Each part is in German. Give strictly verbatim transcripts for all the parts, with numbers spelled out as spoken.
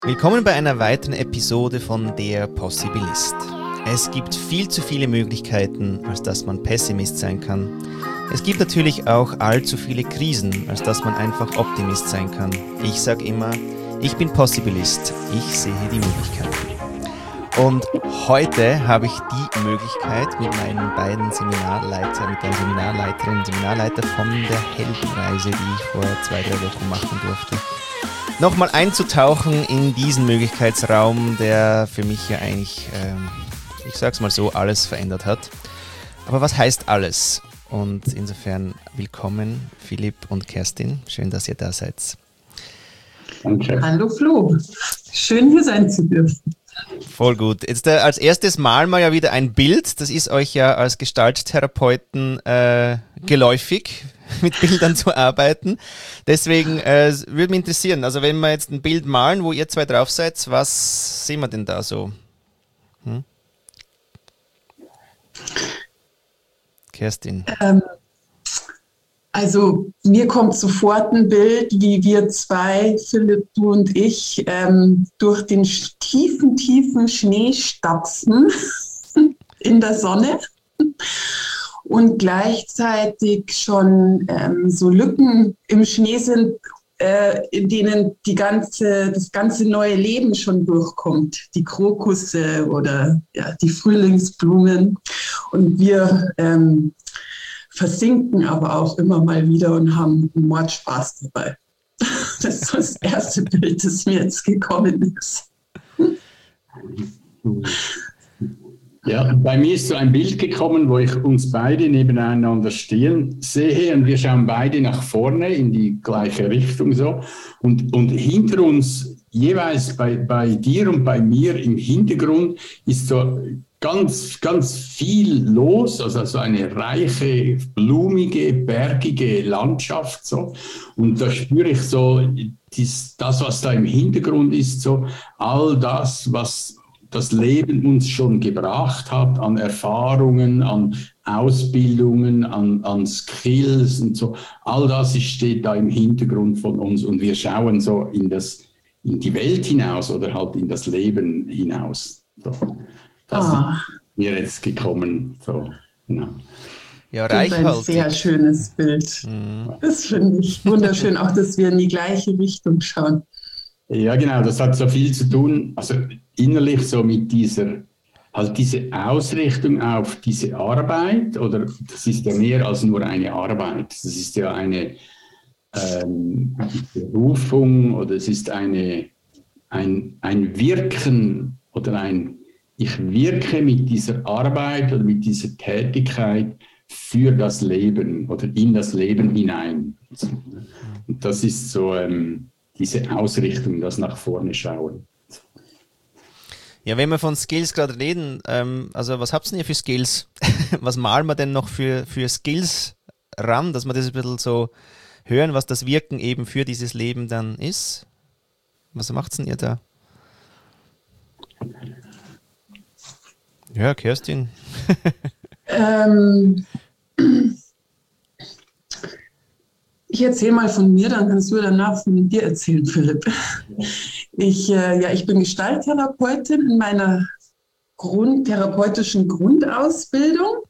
Willkommen bei einer weiteren Episode von Der Possibilist. Es gibt viel zu viele Möglichkeiten, als dass man Pessimist sein kann. Es gibt natürlich auch allzu viele Krisen, als dass man einfach Optimist sein kann. Ich sage immer, ich bin Possibilist, ich sehe die Möglichkeiten. Und heute habe ich die Möglichkeit, mit meinen beiden Seminarleitern, mit der Seminarleiterin und Seminarleiter von der Heldenreise, die ich vor zwei, drei Wochen machen durfte, nochmal einzutauchen in diesen Möglichkeitsraum, der für mich ja eigentlich, ähm, ich sag's mal so, alles verändert hat. Aber was heißt alles? Und insofern willkommen Philipp und Kerstin. Schön, dass ihr da seid. Danke. Hallo Flo, schön hier sein zu dürfen. Voll gut. Jetzt äh, als erstes malen wir ja wieder ein Bild. Das ist euch ja als Gestalttherapeuten äh, geläufig, mit Bildern zu arbeiten. Deswegen äh, würde mich interessieren, also wenn wir jetzt ein Bild malen, wo ihr zwei drauf seid, was sehen wir denn da so? Hm? Kerstin. Ähm, also mir kommt sofort ein Bild, wie wir zwei, Philipp, du und ich, ähm, durch den tiefen, tiefen Schnee stapfen in der Sonne und gleichzeitig schon ähm, so Lücken im Schnee sind, äh, in denen die ganze, das ganze neue Leben schon durchkommt. Die Krokusse oder ja, die Frühlingsblumen. Und wir ähm, versinken aber auch immer mal wieder und haben Mordspaß dabei. Das ist das erste Bild, das mir jetzt gekommen ist. Ja, bei mir ist so ein Bild gekommen, wo ich uns beide nebeneinander stehen sehe und wir schauen beide nach vorne in die gleiche Richtung so und, und hinter uns jeweils bei, bei dir und bei mir im Hintergrund ist so ganz, ganz viel los, also so eine reiche, blumige, bergige Landschaft so und da spüre ich so dies, das, was da im Hintergrund ist, so all das, was das Leben uns schon gebracht hat an Erfahrungen, an Ausbildungen, an, an Skills und so. All das steht da im Hintergrund von uns und wir schauen so in, das, in die Welt hinaus oder halt in das Leben hinaus. So. Das oh. ist mir jetzt gekommen. So, genau. Ja, das ist ein sehr schönes Bild. Mhm. Das finde ich wunderschön, auch dass wir in die gleiche Richtung schauen. Ja, genau, das hat so viel zu tun, also innerlich so mit dieser, halt diese Ausrichtung auf diese Arbeit, oder das ist ja mehr als nur eine Arbeit, das ist ja eine ähm, Berufung oder es ist eine, ein, ein Wirken oder ein, ich wirke mit dieser Arbeit oder mit dieser Tätigkeit für das Leben oder in das Leben hinein. Und das ist so ähm, diese Ausrichtung, das nach vorne schauen. Ja, wenn wir von Skills gerade reden, ähm, also was habt ihr denn hier für Skills? Was malen wir denn noch für, für Skills ran, dass wir das ein bisschen so hören, was das Wirken eben für dieses Leben dann ist? Was macht's denn ihr da? Ja, Kerstin. ähm, ich erzähle mal von mir, dann kannst du danach von dir erzählen, Philipp. Ich, äh, ja, ich bin Gestalttherapeutin in meiner Grund, therapeutischen Grundausbildung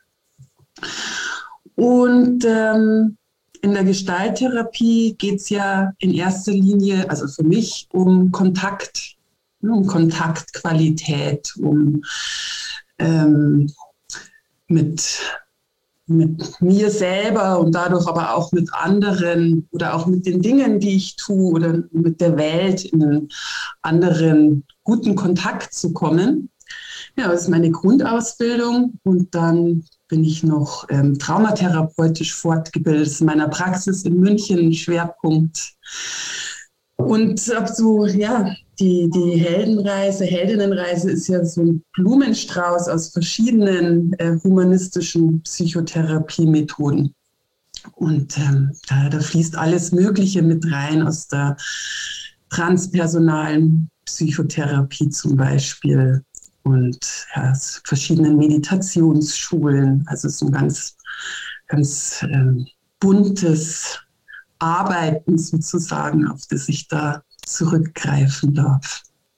und ähm, in der Gestalttherapie geht es ja in erster Linie, also für mich, um Kontakt, um Kontaktqualität, um ähm, mit mit mir selber und dadurch aber auch mit anderen oder auch mit den Dingen, die ich tue oder mit der Welt in einen anderen guten Kontakt zu kommen. Ja, das ist meine Grundausbildung und dann bin ich noch ähm, traumatherapeutisch fortgebildet in meiner Praxis in München, Schwerpunkt. Und ab so, ja, die, die Heldenreise, Heldinnenreise ist ja so ein Blumenstrauß aus verschiedenen äh, humanistischen Psychotherapiemethoden. Und ähm, da, da fließt alles Mögliche mit rein, aus der transpersonalen Psychotherapie zum Beispiel und ja, verschiedenen Meditationsschulen. Also so ein ganz, ganz ähm, buntes Arbeiten sozusagen, auf das ich da zurückgreifen darf.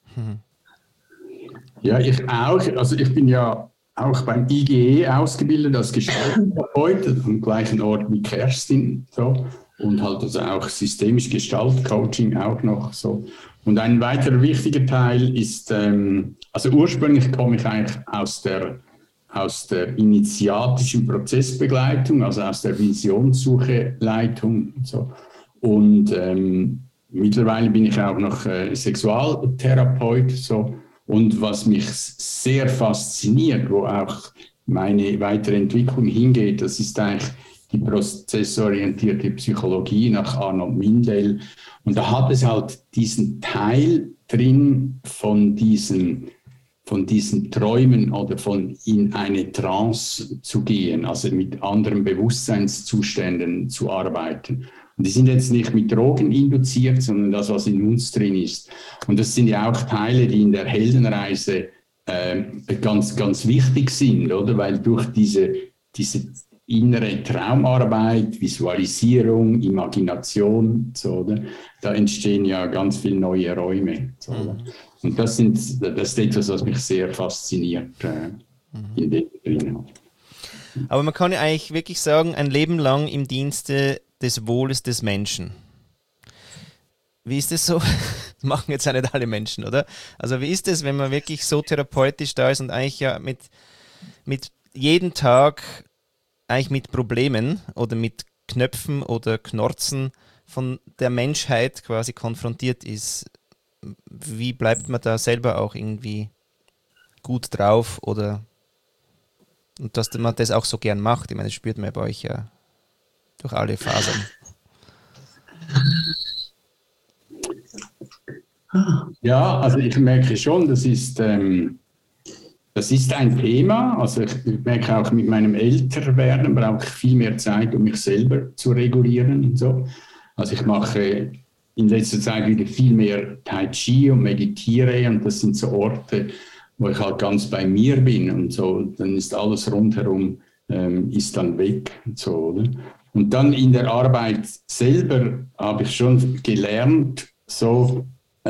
Mhm. Ja, ich auch. Also ich bin ja auch beim I G E ausgebildet als Gestalttherapeut am gleichen Ort wie Kerstin. So. Und halt also auch systemisch Gestaltcoaching auch noch so. Und ein weiterer wichtiger Teil ist, ähm, also ursprünglich komme ich eigentlich aus der, aus der initiatischen Prozessbegleitung, also aus der Visionssuche-Leitung und so. Und ähm, mittlerweile bin ich auch noch äh, Sexualtherapeut, so. Und was mich sehr fasziniert, wo auch meine weitere Entwicklung hingeht, das ist eigentlich die prozessorientierte Psychologie nach Arnold Mindell. Und da hat es halt diesen Teil drin von diesen, von diesen Träumen oder von in eine Trance zu gehen, also mit anderen Bewusstseinszuständen zu arbeiten. Und die sind jetzt nicht mit Drogen induziert, sondern das, was in uns drin ist. Und das sind ja auch Teile, die in der Heldenreise äh, ganz, ganz wichtig sind, oder? Weil durch diese, diese innere Traumarbeit, Visualisierung, Imagination, so, oder? Da entstehen ja ganz viele neue Räume. So, oder? Und das, sind, das ist etwas, was mich sehr fasziniert äh, in dem drin. Aber man kann ja eigentlich wirklich sagen, ein Leben lang im Dienste des Wohles des Menschen. Wie ist das so? Das machen jetzt ja nicht alle Menschen, oder? Also wie ist es, wenn man wirklich so therapeutisch da ist und eigentlich ja mit, mit jedem Tag eigentlich mit Problemen oder mit Knöpfen oder Knorzen von der Menschheit quasi konfrontiert ist? Wie bleibt man da selber auch irgendwie gut drauf oder und dass man das auch so gern macht? Ich meine, das spürt man bei euch ja durch alle Fasern. Ja, also ich merke schon, das ist, ähm, das ist ein Thema. Also ich merke auch mit meinem Älterwerden brauche ich viel mehr Zeit, um mich selber zu regulieren und so. Also ich mache in letzter Zeit wieder viel mehr Tai Chi und meditiere und das sind so Orte, wo ich halt ganz bei mir bin und so. Dann ist alles rundherum ähm, ist dann weg und so, oder? Und dann in der Arbeit selber habe ich schon gelernt, so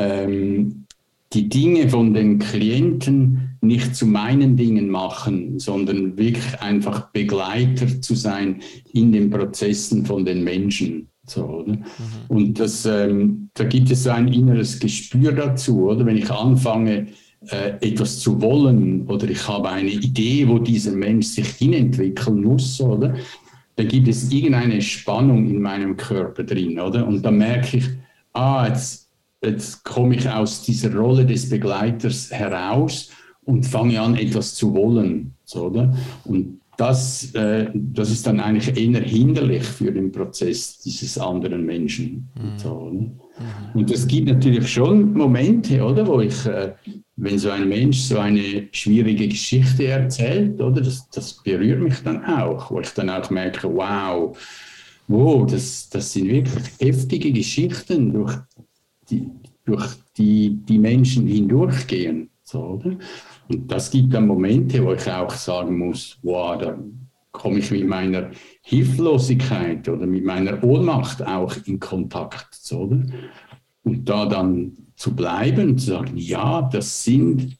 ähm, die Dinge von den Klienten nicht zu meinen Dingen machen, sondern wirklich einfach Begleiter zu sein in den Prozessen von den Menschen. So, oder? Mhm. Und das, ähm, da gibt es so ein inneres Gespür dazu, oder? Wenn ich anfange, äh, etwas zu wollen oder ich habe eine Idee, wo dieser Mensch sich hinentwickeln muss, oder? Dann gibt es irgendeine Spannung in meinem Körper drin, oder? Und dann merke ich, ah, jetzt, jetzt komme ich aus dieser Rolle des Begleiters heraus und fange an, etwas zu wollen, so, oder? Und das, äh, das ist dann eigentlich eher hinderlich für den Prozess dieses anderen Menschen. Mhm. Und, so, oder? Mhm. Und es gibt natürlich schon Momente, oder, wo ich, äh, wenn so ein Mensch so eine schwierige Geschichte erzählt, oder, das, das berührt mich dann auch, wo ich dann auch merke, wow, wow, das, das sind wirklich heftige Geschichten, durch die, durch die die Menschen hindurchgehen. So, oder? Und das gibt dann Momente, wo ich auch sagen muss, wow, da komme ich mit meiner Hilflosigkeit oder mit meiner Ohnmacht auch in Kontakt. So, oder? Und da dann zu bleiben und zu sagen, ja, das sind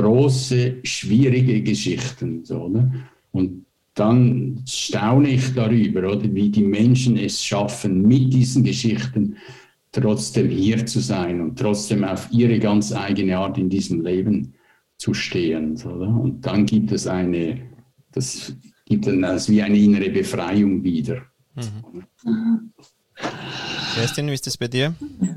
große, schwierige Geschichten. So, oder? Und dann staune ich darüber, oder, wie die Menschen es schaffen, mit diesen Geschichten trotzdem hier zu sein und trotzdem auf ihre ganz eigene Art in diesem Leben zu stehen. Oder? Und dann gibt es eine, das gibt dann als wie eine innere Befreiung wieder. Mhm. Kerstin, wie ist das bei dir?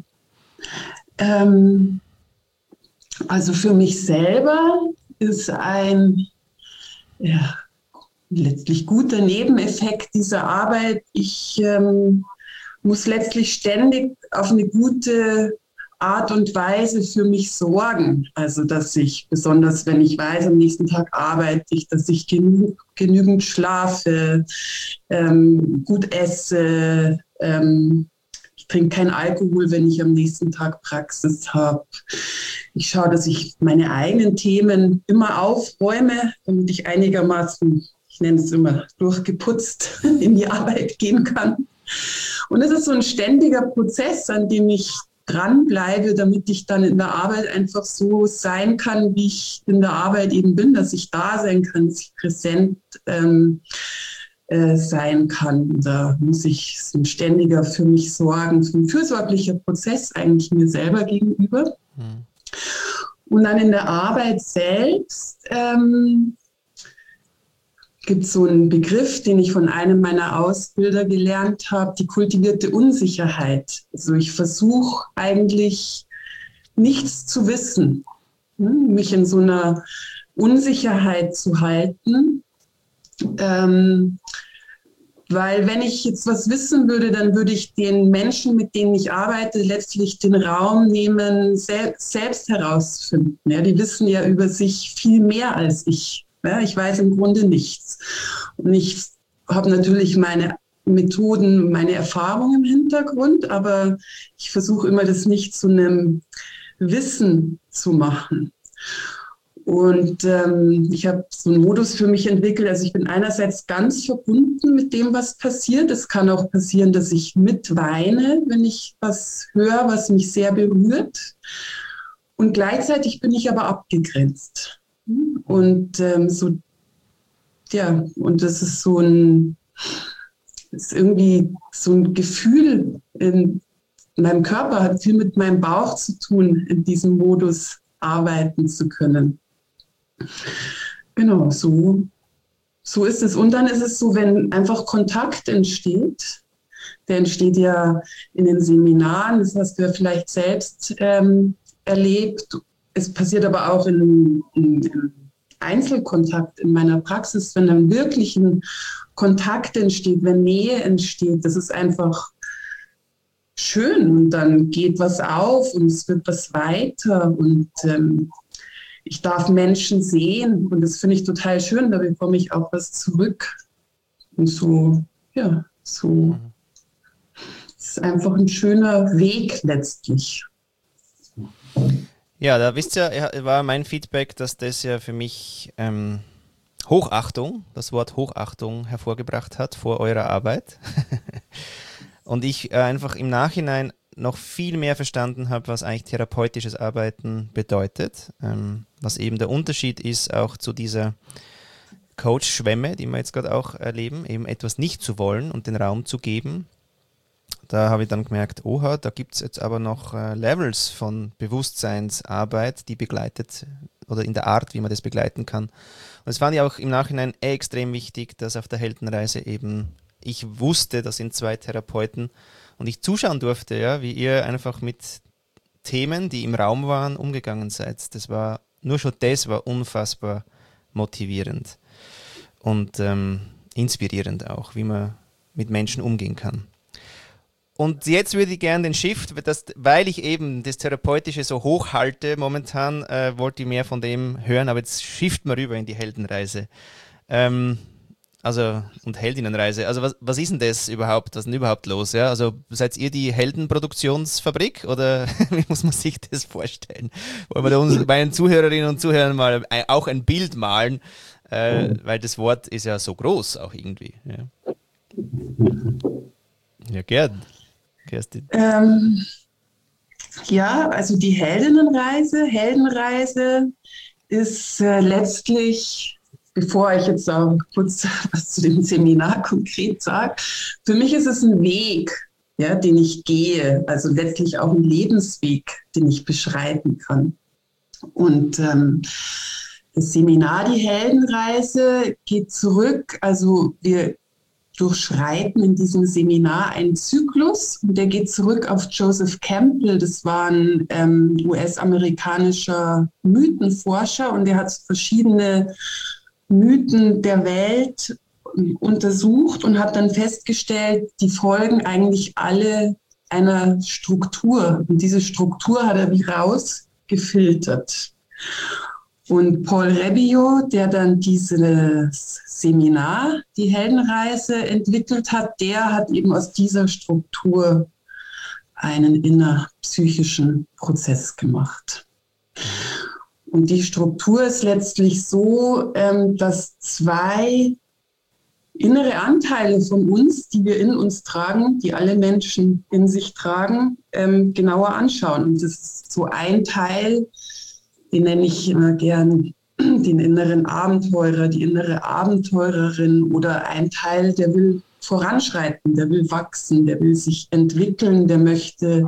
Ähm, also für mich selber ist ein ja, letztlich guter Nebeneffekt dieser Arbeit, ich ähm, muss letztlich ständig auf eine gute Art und Weise für mich sorgen. Also, dass ich, besonders wenn ich weiß, am nächsten Tag arbeite ich, dass ich genü- genügend schlafe, ähm, gut esse, ähm, ich trinke keinen Alkohol, wenn ich am nächsten Tag Praxis habe. Ich schaue, dass ich meine eigenen Themen immer aufräume, damit ich einigermaßen, ich nenne es immer, durchgeputzt in die Arbeit gehen kann. Und es ist so ein ständiger Prozess, an dem ich dranbleibe, damit ich dann in der Arbeit einfach so sein kann, wie ich in der Arbeit eben bin, dass ich da sein kann, dass ich präsent ähm, äh, sein kann. Da muss ich so ein ständiger für mich sorgen, so ein fürsorglicher Prozess eigentlich mir selber gegenüber. Mhm. Und dann in der Arbeit selbst ähm, gibt es so einen Begriff, den ich von einem meiner Ausbilder gelernt habe, die kultivierte Unsicherheit. Also ich versuche eigentlich nichts zu wissen, mich in so einer Unsicherheit zu halten. Ähm, weil wenn ich jetzt was wissen würde, dann würde ich den Menschen, mit denen ich arbeite, letztlich den Raum nehmen, sel- selbst herauszufinden. Ja, die wissen ja über sich viel mehr als ich. Ja, ich weiß im Grunde nichts. Und ich habe natürlich meine Methoden, meine Erfahrungen im Hintergrund, aber ich versuche immer, das nicht zu einem Wissen zu machen. Und ähm, ich habe so einen Modus für mich entwickelt. Also ich bin einerseits ganz verbunden mit dem, was passiert. Es kann auch passieren, dass ich mitweine, wenn ich was höre, was mich sehr berührt. Und gleichzeitig bin ich aber abgegrenzt. Und ähm, so, ja, und das ist so ein, ist irgendwie so ein Gefühl in meinem Körper, hat viel mit meinem Bauch zu tun, in diesem Modus arbeiten zu können. Genau, so, so ist es. Und dann ist es so, wenn einfach Kontakt entsteht, der entsteht ja in den Seminaren, das hast du ja vielleicht selbst ähm, erlebt. Es passiert aber auch in, in, in Einzelkontakt in meiner Praxis, wenn dann wirklich ein Kontakt entsteht, wenn Nähe entsteht, das ist einfach schön und dann geht was auf und es wird was weiter und ähm, ich darf Menschen sehen und das finde ich total schön, da bekomme ich auch was zurück. Und so, ja, so es ist einfach ein schöner Weg letztlich. Ja, da wisst ihr, war mein Feedback, dass das ja für mich ähm, Hochachtung, das Wort Hochachtung hervorgebracht hat vor eurer Arbeit. Und ich äh, einfach im Nachhinein noch viel mehr verstanden habe, was eigentlich therapeutisches Arbeiten bedeutet, ähm, was eben der Unterschied ist auch zu dieser Coach-Schwemme, die wir jetzt gerade auch erleben, eben etwas nicht zu wollen und den Raum zu geben. Da habe ich dann gemerkt, oha, da gibt es jetzt aber noch äh, Levels von Bewusstseinsarbeit, die begleitet oder in der Art, wie man das begleiten kann. Und das fand ich auch im Nachhinein extrem wichtig, dass auf der Heldenreise eben ich wusste, das sind zwei Therapeuten und ich zuschauen durfte, ja, wie ihr einfach mit Themen, die im Raum waren, umgegangen seid. Das war, nur schon das war unfassbar motivierend und ähm, inspirierend auch, wie man mit Menschen umgehen kann. Und jetzt würde ich gerne den Shift, das, weil ich eben das Therapeutische so hoch halte momentan, äh, wollte ich mehr von dem hören, aber jetzt shiften wir rüber in die Heldenreise. Ähm, Also, und Heldinnenreise. Also, was, was ist denn das überhaupt? Was ist denn überhaupt los? Ja? Also, seid ihr die Heldenproduktionsfabrik oder wie muss man sich das vorstellen? Wollen wir da uns, meinen Zuhörerinnen und Zuhörern mal ein, auch ein Bild malen, äh, weil das Wort ist ja so groß auch irgendwie. Ja, ja gern. Kerstin. Ähm, ja, also die Heldinnenreise, Heldenreise ist äh, letztlich, bevor ich jetzt auch kurz was zu dem Seminar konkret sage, für mich ist es ein Weg, ja, den ich gehe, also letztlich auch ein Lebensweg, den ich beschreiten kann. Und ähm, das Seminar, die Heldenreise, geht zurück, also wir durchschreiten in diesem Seminar einen Zyklus, und der geht zurück auf Joseph Campbell. Das war ein ähm, U S-amerikanischer Mythenforscher, und der hat verschiedene Mythen der Welt untersucht und hat dann festgestellt, die folgen eigentlich alle einer Struktur. Und diese Struktur hat er wie rausgefiltert. Und Paul Rebbio, der dann dieses Seminar, die Heldenreise, entwickelt hat, der hat eben aus dieser Struktur einen innerpsychischen Prozess gemacht. Und die Struktur ist letztlich so, dass zwei innere Anteile von uns, die wir in uns tragen, die alle Menschen in sich tragen, ähm, genauer anschauen. Und das ist so ein Teil, den nenne ich immer gern den inneren Abenteurer, die innere Abenteurerin oder ein Teil, der will voranschreiten, der will wachsen, der will sich entwickeln, der möchte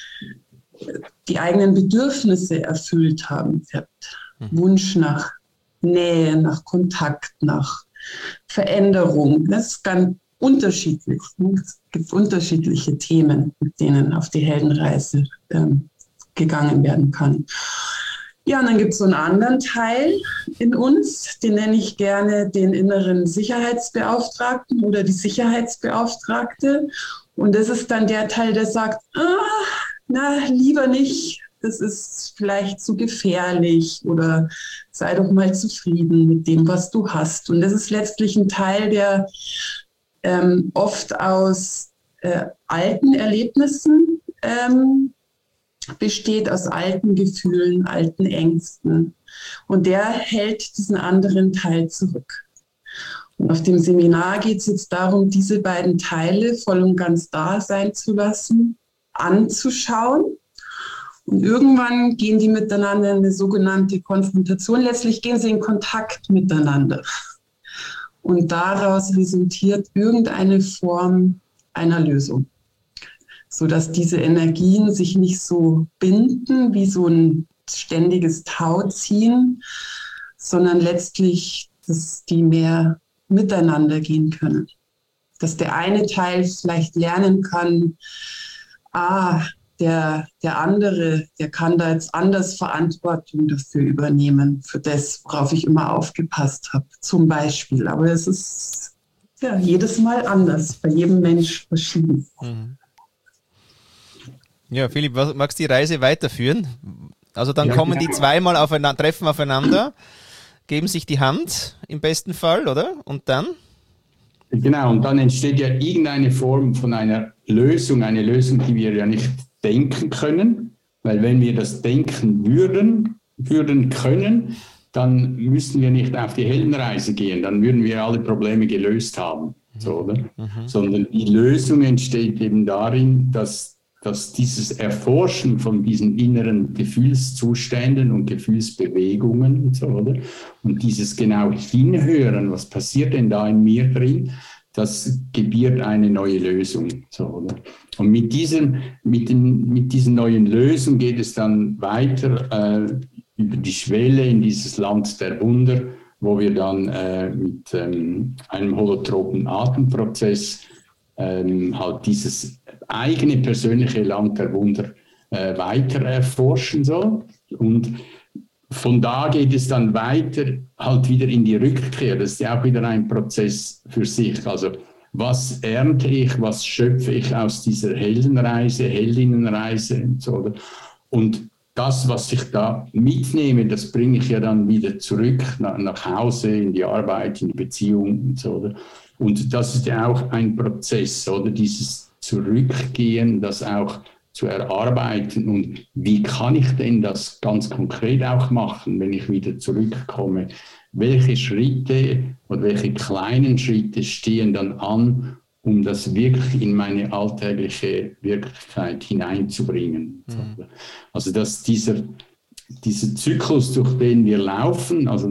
die eigenen Bedürfnisse erfüllt haben. Der hat Wunsch nach Nähe, nach Kontakt, nach Veränderung. Das ist ganz unterschiedlich. Es gibt unterschiedliche Themen, mit denen auf die Heldenreise ähm, gegangen werden kann. Ja, und dann gibt es so einen anderen Teil in uns, den nenne ich gerne den inneren Sicherheitsbeauftragten oder die Sicherheitsbeauftragte. Und das ist dann der Teil, der sagt, ah, na, lieber nicht, das ist vielleicht zu gefährlich oder sei doch mal zufrieden mit dem, was du hast. Und das ist letztlich ein Teil, der ähm, oft aus äh, alten Erlebnissen ähm, besteht, aus alten Gefühlen, alten Ängsten. Und der hält diesen anderen Teil zurück. Und auf dem Seminar geht es jetzt darum, diese beiden Teile voll und ganz da sein zu lassen, anzuschauen. Und irgendwann gehen die miteinander in eine sogenannte Konfrontation. Letztlich gehen sie in Kontakt miteinander. Und daraus resultiert irgendeine Form einer Lösung, sodass diese Energien sich nicht so binden wie so ein ständiges Tauziehen, sondern letztlich, dass die mehr miteinander gehen können. Dass der eine Teil vielleicht lernen kann, ah, der, der andere, der kann da jetzt anders Verantwortung dafür übernehmen, für das, worauf ich immer aufgepasst habe, zum Beispiel. Aber es ist ja jedes Mal anders, bei jedem Mensch verschieden. Mhm. Ja, Philipp, magst du die Reise weiterführen? Also dann ja, kommen genau. die zweimal aufeinander, treffen aufeinander, geben sich die Hand im besten Fall, oder? Und dann? Genau, und dann entsteht ja irgendeine Form von einer Lösung, eine Lösung, die wir ja nicht denken können, weil wenn wir das denken würden, würden können, dann müssten wir nicht auf die Heldenreise gehen, dann würden wir alle Probleme gelöst haben, so, oder? Mhm. Sondern die Lösung entsteht eben darin, dass dass dieses Erforschen von diesen inneren Gefühlszuständen und Gefühlsbewegungen und so, oder? Und dieses genau Hinhören, was passiert denn da in mir drin, das gebiert eine neue Lösung. So, oder? Und mit, diesem, mit, den, mit diesen neuen Lösungen geht es dann weiter äh, über die Schwelle in dieses Land der Wunder, wo wir dann äh, mit ähm, einem holotropen Atemprozess ähm, halt dieses eigene persönliche Land der Wunder äh, weiter erforschen soll. Und von da geht es dann weiter halt wieder in die Rückkehr. Das ist ja auch wieder ein Prozess für sich. Also was ernte ich, was schöpfe ich aus dieser Heldenreise, Heldinnenreise und so. Und das, was ich da mitnehme, das bringe ich ja dann wieder zurück nach, nach Hause, in die Arbeit, in die Beziehung und so. Und das ist ja auch ein Prozess, oder? Dieses Zurückgehen, das auch zu erarbeiten. Und wie kann ich denn das ganz konkret auch machen, wenn ich wieder zurückkomme? Welche Schritte oder welche kleinen Schritte stehen dann an, um das wirklich in meine alltägliche Wirklichkeit hineinzubringen? Mhm. Also dass dieser, dieser Zyklus, durch den wir laufen, also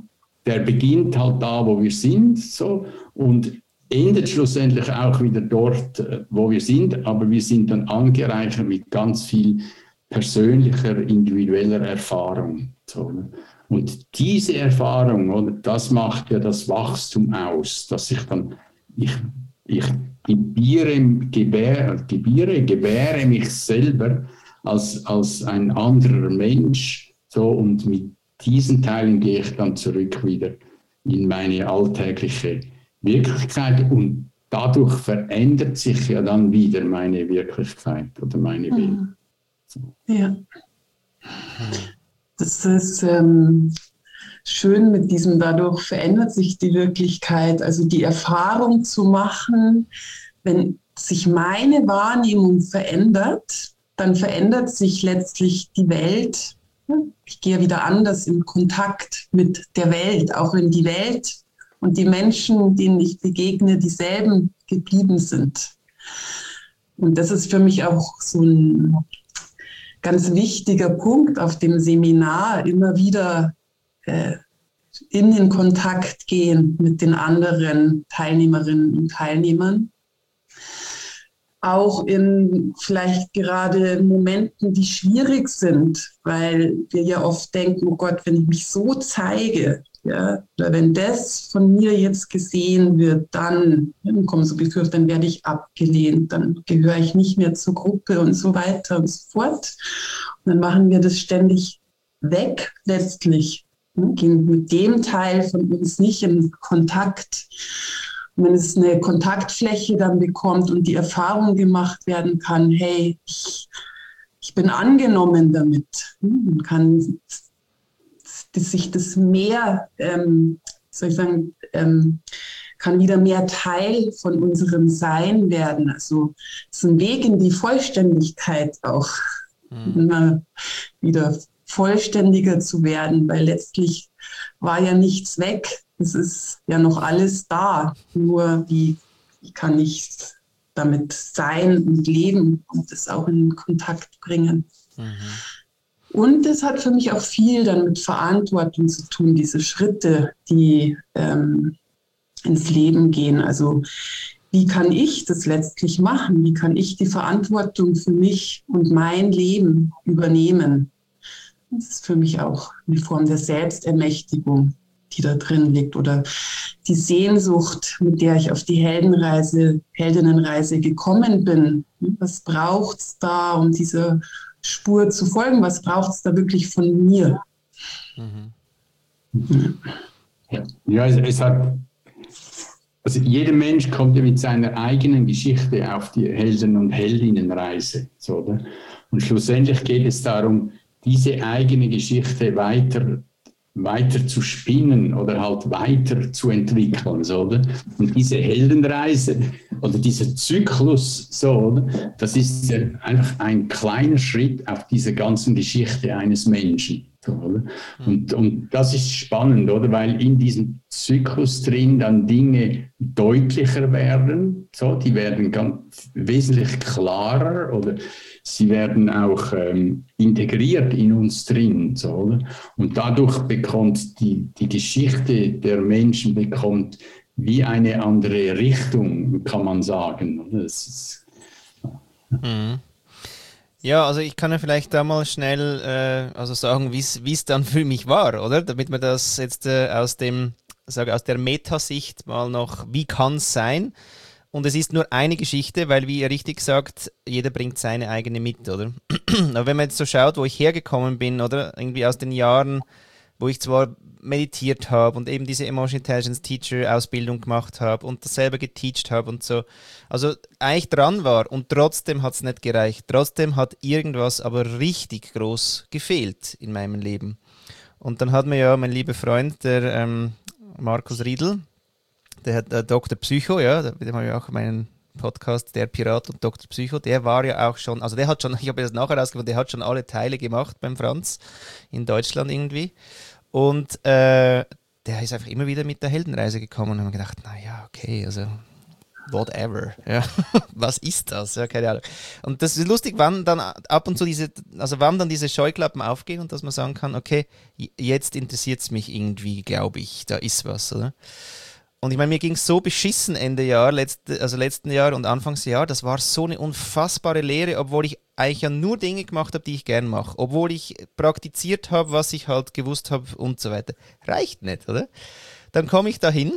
der beginnt halt da, wo wir sind, so, und endet schlussendlich auch wieder dort, wo wir sind, aber wir sind dann angereichert mit ganz viel persönlicher, individueller Erfahrung. So. Und diese Erfahrung, oder, das macht ja das Wachstum aus, dass ich dann, ich, ich gebiere, gebäre, gebiere, gebäre mich selber als, als ein anderer Mensch, so, und mit diesen Teilen gehe ich dann zurück wieder in meine alltägliche Wirklichkeit und dadurch verändert sich ja dann wieder meine Wirklichkeit oder meine Welt. Mhm. So. Ja. Das ist ähm, schön mit diesem, dadurch verändert sich die Wirklichkeit, also die Erfahrung zu machen, wenn sich meine Wahrnehmung verändert, dann verändert sich letztlich die Welt. Ich gehe wieder anders in Kontakt mit der Welt, auch wenn die Welt und die Menschen, denen ich begegne, dieselben geblieben sind. Und das ist für mich auch so ein ganz wichtiger Punkt auf dem Seminar, immer wieder äh, in den Kontakt gehen mit den anderen Teilnehmerinnen und Teilnehmern. Auch in vielleicht gerade Momenten, die schwierig sind, weil wir ja oft denken, oh Gott, wenn ich mich so zeige, ja, oder wenn das von mir jetzt gesehen wird, dann, dann kommen so Gefühle, dann werde ich abgelehnt, dann gehöre ich nicht mehr zur Gruppe und so weiter und so fort. Und dann machen wir das ständig weg, letztlich. Gehen mit dem Teil von uns nicht in Kontakt. Und wenn es eine Kontaktfläche dann bekommt und die Erfahrung gemacht werden kann, hey, ich, ich bin angenommen damit, man kann sich das mehr, ähm, soll ich sagen, ähm, kann wieder mehr Teil von unserem Sein werden. Also es ist ein Weg in die Vollständigkeit auch, mhm. immer wieder vollständiger zu werden, weil letztlich war ja nichts weg. Es ist ja noch alles da. Nur wie, wie kann ich damit sein und leben und das auch in Kontakt bringen. Mhm. Und es hat für mich auch viel dann mit Verantwortung zu tun, diese Schritte, die ähm, ins Leben gehen. Also wie kann ich das letztlich machen? Wie kann ich die Verantwortung für mich und mein Leben übernehmen? Das ist für mich auch eine Form der Selbstermächtigung, die da drin liegt. Oder die Sehnsucht, mit der ich auf die Heldenreise, Heldinnenreise gekommen bin. Was braucht es da, um dieser Spur zu folgen? Was braucht es da wirklich von mir? Mhm. Ja, es, es hat, also jeder Mensch kommt ja mit seiner eigenen Geschichte auf die Helden- und Heldinnenreise. So, oder? Und schlussendlich geht es darum, diese eigene Geschichte weiter, weiter zu spinnen oder halt weiter zu entwickeln. So, oder? Und diese Heldenreise oder dieser Zyklus, so, oder? Das ist ja einfach ein kleiner Schritt auf dieser ganzen Geschichte eines Menschen. So, oder? Und, und das ist spannend, oder? Weil in diesem Zyklus drin dann Dinge deutlicher werden, so, die werden ganz wesentlich klarer oder sie werden auch ähm, integriert in uns drin. So, oder? Und dadurch bekommt die, die Geschichte der Menschen bekommt wie eine andere Richtung, kann man sagen. Oder? Das ist, mhm. Ja, also ich kann ja vielleicht da mal schnell äh, also sagen, wie es dann für mich war, oder? Damit man das jetzt äh, aus dem, sage aus der Metasicht mal noch, wie kann es sein? Und es ist nur eine Geschichte, weil, wie ihr richtig sagt, jeder bringt seine eigene mit, oder? Aber wenn man jetzt so schaut, wo ich hergekommen bin, oder? Irgendwie aus den Jahren, wo ich zwar meditiert habe und eben diese Emotional Intelligence Teacher Ausbildung gemacht habe und das selber geteacht habe und so. Also eigentlich dran war und trotzdem hat es nicht gereicht. Trotzdem hat irgendwas aber richtig groß gefehlt in meinem Leben. Und dann hat mir ja mein lieber Freund, der ähm, Markus Riedl, der hat äh, Doktor Psycho, ja, da habe ich auch meinen Podcast, der Pirat und Doktor Psycho, der war ja auch schon, also der hat schon, ich habe das nachher rausgefunden, der hat schon alle Teile gemacht beim Franz in Deutschland irgendwie. Und äh, der ist einfach immer wieder mit der Heldenreise gekommen und haben gedacht, naja, okay, also whatever, ja, was ist das, ja, keine Ahnung. Und das ist lustig, wann dann ab und zu diese, also wann dann diese Scheuklappen aufgehen und dass man sagen kann, okay, jetzt interessiert es mich irgendwie, glaube ich, da ist was, oder? Und ich meine, mir ging es so beschissen Ende Jahr, letzte, also letzten Jahr und Anfangsjahr, das war so eine unfassbare Lehre, obwohl ich eigentlich ja nur Dinge gemacht habe, die ich gern mache, obwohl ich praktiziert habe, was ich halt gewusst habe und so weiter. Reicht nicht, oder? Dann komme ich da hin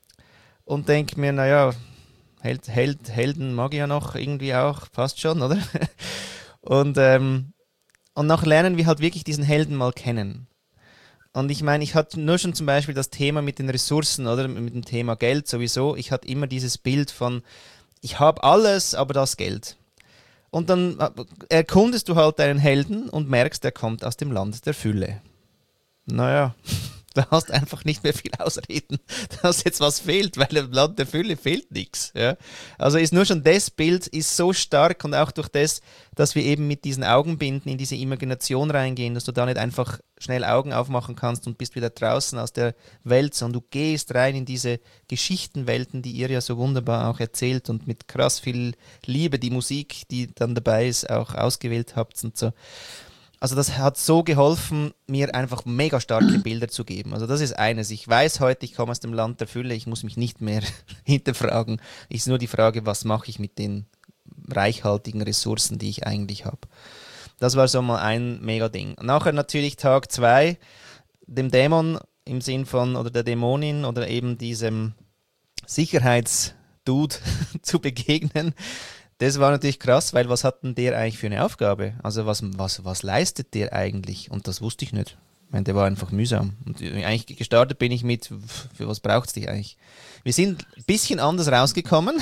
und denke mir, naja, Held, Held, Helden mag ich ja noch irgendwie auch, passt schon, oder? Und, ähm, und nachher lernen wir halt wirklich diesen Helden mal kennen. Und ich meine, ich hatte nur schon zum Beispiel das Thema mit den Ressourcen, oder mit dem Thema Geld sowieso. Ich hatte immer dieses Bild von, ich habe alles, aber das Geld. Und dann erkundest du halt deinen Helden und merkst, der kommt aus dem Land der Fülle. Naja, Da hast du einfach nicht mehr viel Ausreden, dass jetzt was fehlt, weil im Land der Fülle fehlt nichts. Ja? Also ist nur schon das Bild ist so stark und auch durch das, dass wir eben mit diesen Augenbinden in diese Imagination reingehen, dass du da nicht einfach schnell Augen aufmachen kannst und bist wieder draußen aus der Welt, sondern du gehst rein in diese Geschichtenwelten, die ihr ja so wunderbar auch erzählt und mit krass viel Liebe, die Musik, die dann dabei ist, auch ausgewählt habt und so. Also das hat so geholfen, mir einfach mega starke Bilder zu geben. Also das ist eines. Ich weiß heute, ich komme aus dem Land der Fülle, ich muss mich nicht mehr hinterfragen. Es ist nur die Frage, was mache ich mit den reichhaltigen Ressourcen, die ich eigentlich habe. Das war so mal ein mega Ding. Nachher natürlich Tag zwei, dem Dämon im Sinn von, oder der Dämonin oder eben diesem Sicherheitsdude zu begegnen. Das war natürlich krass, weil was hat denn der eigentlich für eine Aufgabe? Also was, was, was leistet der eigentlich? Und das wusste ich nicht. Ich meine, der war einfach mühsam. Und eigentlich gestartet bin ich mit, für was braucht es dich eigentlich? Wir sind ein bisschen anders rausgekommen.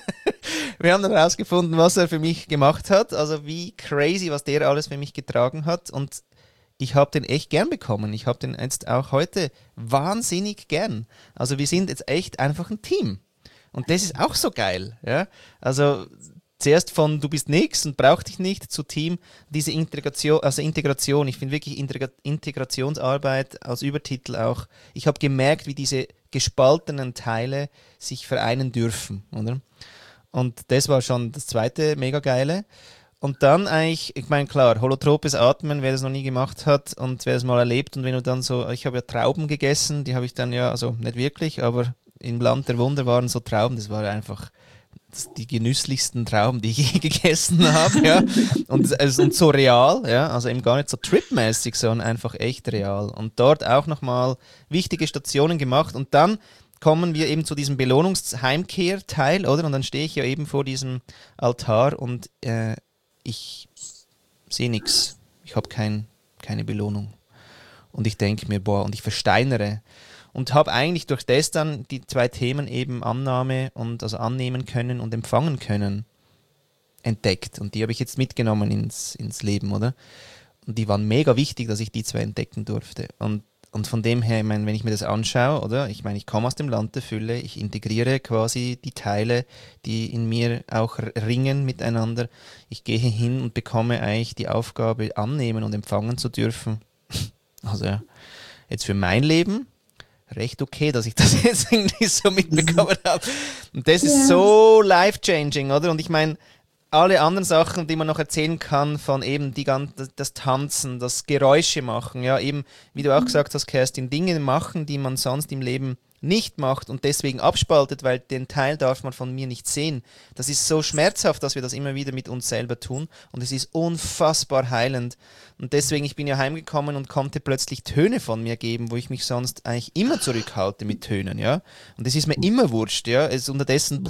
Wir haben dann rausgefunden, was er für mich gemacht hat. Also wie crazy, was der alles für mich getragen hat. Und ich habe den echt gern bekommen. Ich habe den jetzt auch heute wahnsinnig gern. Also wir sind jetzt echt einfach ein Team. Und das ist auch so geil. Ja? Also zuerst von du bist nix und brauch dich nicht zu Team, diese Integration, also Integration, ich finde wirklich Integra- Integrationsarbeit als Übertitel auch, ich habe gemerkt, wie diese gespaltenen Teile sich vereinen dürfen, oder? Und das war schon das zweite mega geile. Und dann eigentlich, ich meine klar, holotropes Atmen, wer das noch nie gemacht hat und wer das mal erlebt und wenn du dann so, ich habe ja Trauben gegessen, die habe ich dann ja, also nicht wirklich, aber im Land der Wunder waren so Trauben, das war einfach die genüsslichsten Trauben, die ich je gegessen habe, ja, und, also, und so real, ja, also eben gar nicht so tripmäßig, sondern einfach echt real. Und dort auch nochmal wichtige Stationen gemacht und dann kommen wir eben zu diesem Belohnungsheimkehr-Teil, oder? Und dann stehe ich ja eben vor diesem Altar und äh, ich sehe nichts, ich habe kein, keine Belohnung. Und ich denke mir, boah, und ich versteinere. Und habe eigentlich durch das dann die zwei Themen eben Annahme und also annehmen können und empfangen können entdeckt. Und die habe ich jetzt mitgenommen ins, ins Leben, oder? Und die waren mega wichtig, dass ich die zwei entdecken durfte. Und, und von dem her, ich meine, wenn ich mir das anschaue, oder? Ich meine, ich komme aus dem Land der Fülle, ich integriere quasi die Teile, die in mir auch ringen miteinander. Ich gehe hin und bekomme eigentlich die Aufgabe, annehmen und empfangen zu dürfen. Also ja, jetzt für mein Leben recht okay, dass ich das jetzt irgendwie so mitbekommen habe. Und das ist so life-changing, oder? Und ich meine, alle anderen Sachen, die man noch erzählen kann, von eben die ganze, das Tanzen, das Geräusche machen, ja, eben, wie du auch gesagt hast, Kerstin, Dinge machen, die man sonst im Leben nicht macht und deswegen abspaltet, weil den Teil darf man von mir nicht sehen. Das ist so schmerzhaft, dass wir das immer wieder mit uns selber tun und es ist unfassbar heilend. Und deswegen, ich bin ja heimgekommen und konnte plötzlich Töne von mir geben, wo ich mich sonst eigentlich immer zurückhalte mit Tönen, ja. Und das ist mir immer wurscht, ja. Es ist unterdessen,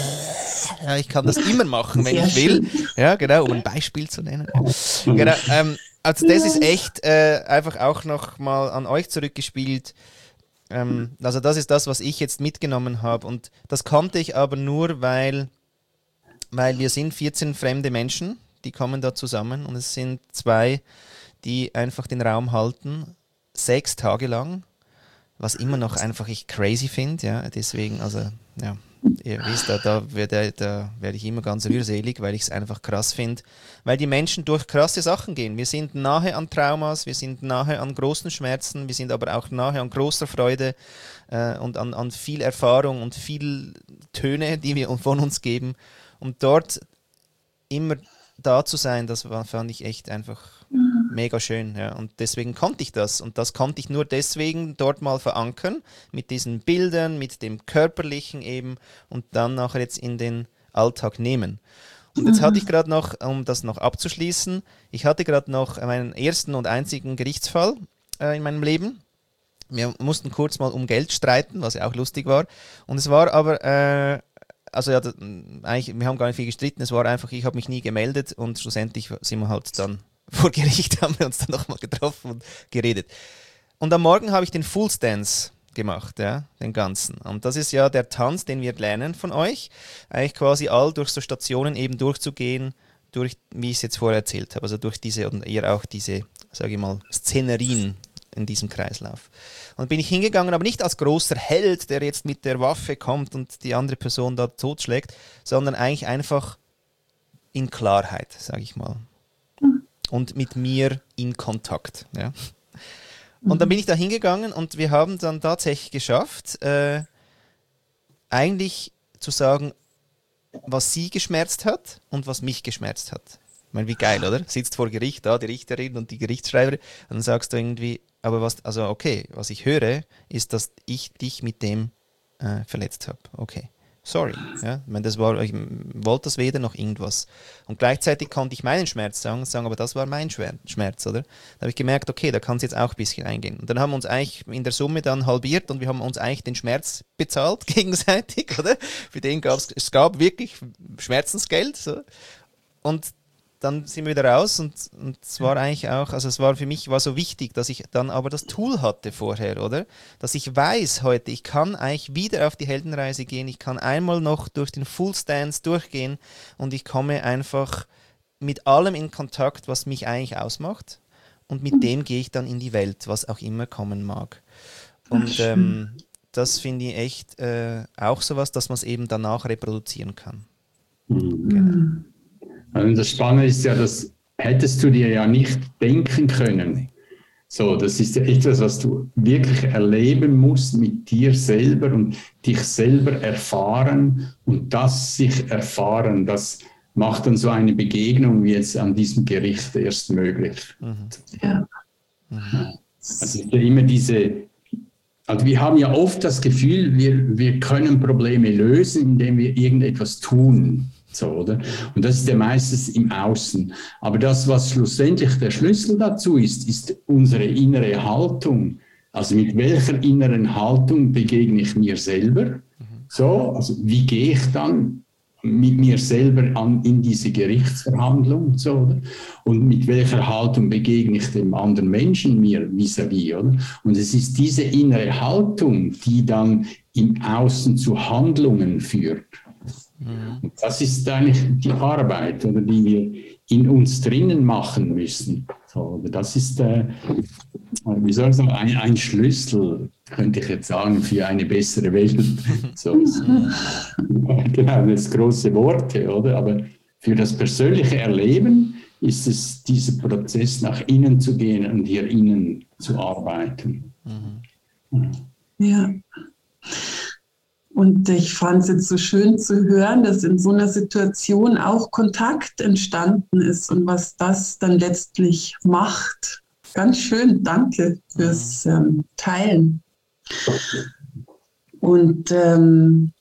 ja, ich kann das immer machen, wenn ich will. Ja, genau, um ein Beispiel zu nennen. Ja. Genau, ähm, also das ist echt äh, einfach auch noch mal an euch zurückgespielt. Ähm, also das ist das, was ich jetzt mitgenommen habe. Und das konnte ich aber nur, weil, weil wir sind vierzehn fremde Menschen, die kommen da zusammen und es sind zwei, die einfach den Raum halten, sechs Tage lang, was immer noch einfach ich crazy finde, ja, deswegen, also, ja, ihr wisst, da, da werde da werd ich immer ganz rührselig, weil ich es einfach krass finde, weil die Menschen durch krasse Sachen gehen. Wir sind nahe an Traumas, wir sind nahe an großen Schmerzen, wir sind aber auch nahe an großer Freude äh, und an, an viel Erfahrung und viel Töne, die wir von uns geben. Und dort immer da zu sein, das war, fand ich echt einfach mega schön. Ja. Und deswegen konnte ich das. Und das konnte ich nur deswegen dort mal verankern, mit diesen Bildern, mit dem Körperlichen eben und dann nachher jetzt in den Alltag nehmen. Und jetzt hatte ich gerade noch, um das noch abzuschließen, ich hatte gerade noch meinen ersten und einzigen Gerichtsfall äh, in meinem Leben. Wir mussten kurz mal um Geld streiten, was ja auch lustig war. Und es war aber... Äh, Also ja, eigentlich, wir haben gar nicht viel gestritten, es war einfach, ich habe mich nie gemeldet und schlussendlich sind wir halt dann vor Gericht, haben wir uns dann nochmal getroffen und geredet. Und am Morgen habe ich den Full Stance gemacht, ja, den ganzen. Und das ist ja der Tanz, den wir lernen von euch, eigentlich quasi all durch so Stationen eben durchzugehen, durch, wie ich es jetzt vorher erzählt habe, also durch diese und eher auch diese, sage ich mal, Szenerien in diesem Kreislauf. Und bin ich hingegangen, aber nicht als großer Held, der jetzt mit der Waffe kommt und die andere Person da totschlägt, sondern eigentlich einfach in Klarheit, sage ich mal. Und mit mir in Kontakt. Ja. Und dann bin ich da hingegangen und wir haben dann tatsächlich geschafft, äh, eigentlich zu sagen, was sie geschmerzt hat und was mich geschmerzt hat. Ich meine, wie geil, oder? Sitzt vor Gericht da, die Richterin und die Gerichtsschreiberin, und dann sagst du irgendwie, aber was, also okay, was ich höre, ist, dass ich dich mit dem äh, verletzt habe. Okay. Sorry. Ja? Ich meine, das war, ich wollte das weder noch irgendwas. Und gleichzeitig konnte ich meinen Schmerz sagen, sagen, aber das war mein Schmerz, oder? Da habe ich gemerkt, okay, da kann es jetzt auch ein bisschen eingehen. Und dann haben wir uns eigentlich in der Summe dann halbiert und wir haben uns eigentlich den Schmerz bezahlt gegenseitig, oder? Für den gab es, es gab wirklich Schmerzensgeld. So. Und dann sind wir wieder raus und, und es war eigentlich auch, also es war für mich war so wichtig, dass ich dann aber das Tool hatte vorher, oder? Dass ich weiß heute, ich kann eigentlich wieder auf die Heldenreise gehen, ich kann einmal noch durch den Full Stance durchgehen und ich komme einfach mit allem in Kontakt, was mich eigentlich ausmacht, und mit dem gehe ich dann in die Welt, was auch immer kommen mag. Und ähm, das finde ich echt äh, auch sowas, dass man es eben danach reproduzieren kann. Mhm. Genau. Und das Spannende ist ja, das hättest du dir ja nicht denken können. So, das ist ja etwas, was du wirklich erleben musst mit dir selber und dich selber erfahren, und das sich erfahren, das macht dann so eine Begegnung wie jetzt an diesem Gericht erst möglich. Mhm. Ja. Also es ist ja immer diese, also wir haben ja oft das Gefühl, wir, wir können Probleme lösen, indem wir irgendetwas tun. So, oder? Und das ist ja meistens im Außen. Aber das, was schlussendlich der Schlüssel dazu ist, ist unsere innere Haltung. Also mit welcher inneren Haltung begegne ich mir selber? So, also wie gehe ich dann mit mir selber an, in diese Gerichtsverhandlung? So, oder? Und mit welcher Haltung begegne ich dem anderen Menschen mir vis-à-vis? Oder? Und es ist diese innere Haltung, die dann im Außen zu Handlungen führt. Und das ist eigentlich die Arbeit, oder, die wir in uns drinnen machen müssen. So, das ist, äh, wie soll ich sagen, ein, ein Schlüssel, könnte ich jetzt sagen, für eine bessere Welt. So, genau, das große Worte, oder? Aber für das persönliche Erleben ist es dieser Prozess, nach innen zu gehen und hier innen zu arbeiten. Mhm. Ja. Und ich fand es jetzt so schön zu hören, dass in so einer Situation auch Kontakt entstanden ist und was das dann letztlich macht. Ganz schön, danke fürs ähm, Teilen. Und ähm,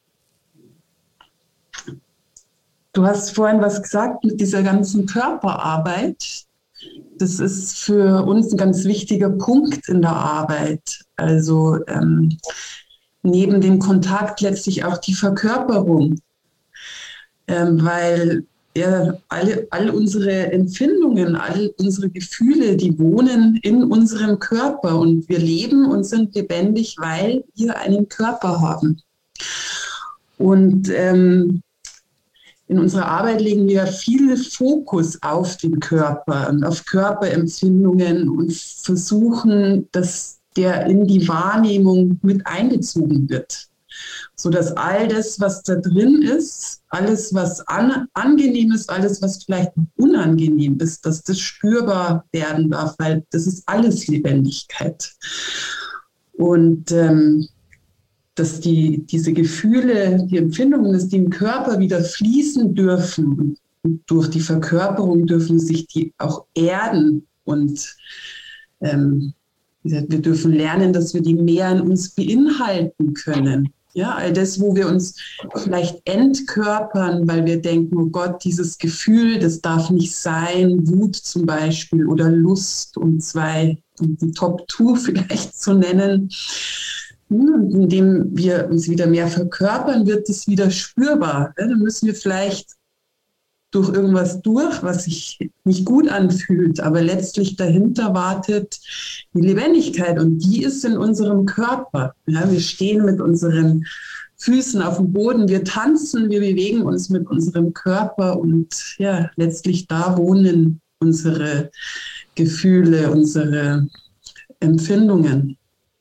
du hast vorhin was gesagt mit dieser ganzen Körperarbeit. Das ist für uns ein ganz wichtiger Punkt in der Arbeit. Also ähm, neben dem Kontakt letztlich auch die Verkörperung, ähm, weil ja, alle, all unsere Empfindungen, all unsere Gefühle, die wohnen in unserem Körper und wir leben und sind lebendig, weil wir einen Körper haben. Und ähm, in unserer Arbeit legen wir viel Fokus auf den Körper und auf Körperempfindungen und versuchen, dass der in die Wahrnehmung mit einbezogen wird, sodass all das, was da drin ist, alles, was an, angenehm ist, alles, was vielleicht unangenehm ist, dass das spürbar werden darf, weil das ist alles Lebendigkeit. Und ähm, dass die, diese Gefühle, die Empfindungen, dass die im Körper wieder fließen dürfen, und durch die Verkörperung dürfen sich die auch erden und ähm, wir dürfen lernen, dass wir die mehr in uns beinhalten können. Ja, all das, wo wir uns vielleicht entkörpern, weil wir denken, oh Gott, dieses Gefühl, das darf nicht sein, Wut zum Beispiel oder Lust, um zwei, um die Top zwei vielleicht zu nennen. Und indem wir uns wieder mehr verkörpern, wird es wieder spürbar. Ja, dann müssen wir vielleicht durch irgendwas durch, was sich nicht gut anfühlt, aber letztlich dahinter wartet die Lebendigkeit und die ist in unserem Körper. Ja, wir stehen mit unseren Füßen auf dem Boden, wir tanzen, wir bewegen uns mit unserem Körper und ja, letztlich da wohnen unsere Gefühle, unsere Empfindungen.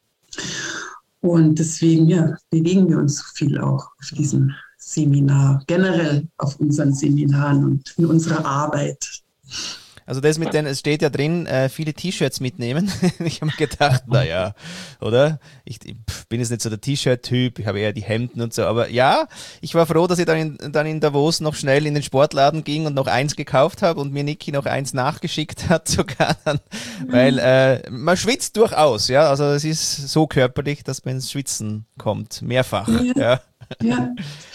Und deswegen ja, bewegen wir uns so viel auch auf diesem Seminar, generell auf unseren Seminaren und in unserer Arbeit. Also das mit den, es steht ja drin, äh, viele T-Shirts mitnehmen. Ich habe mir gedacht, naja, oder? Ich, ich bin jetzt nicht so der T-Shirt-Typ, ich habe eher die Hemden und so. Aber ja, ich war froh, dass ich dann in, dann in Davos noch schnell in den Sportladen ging und noch eins gekauft habe und mir Niki noch eins nachgeschickt hat sogar dann, weil äh, man schwitzt durchaus, ja. Also es ist so körperlich, dass man ins Schwitzen kommt, mehrfach. Ja. Ja, ja.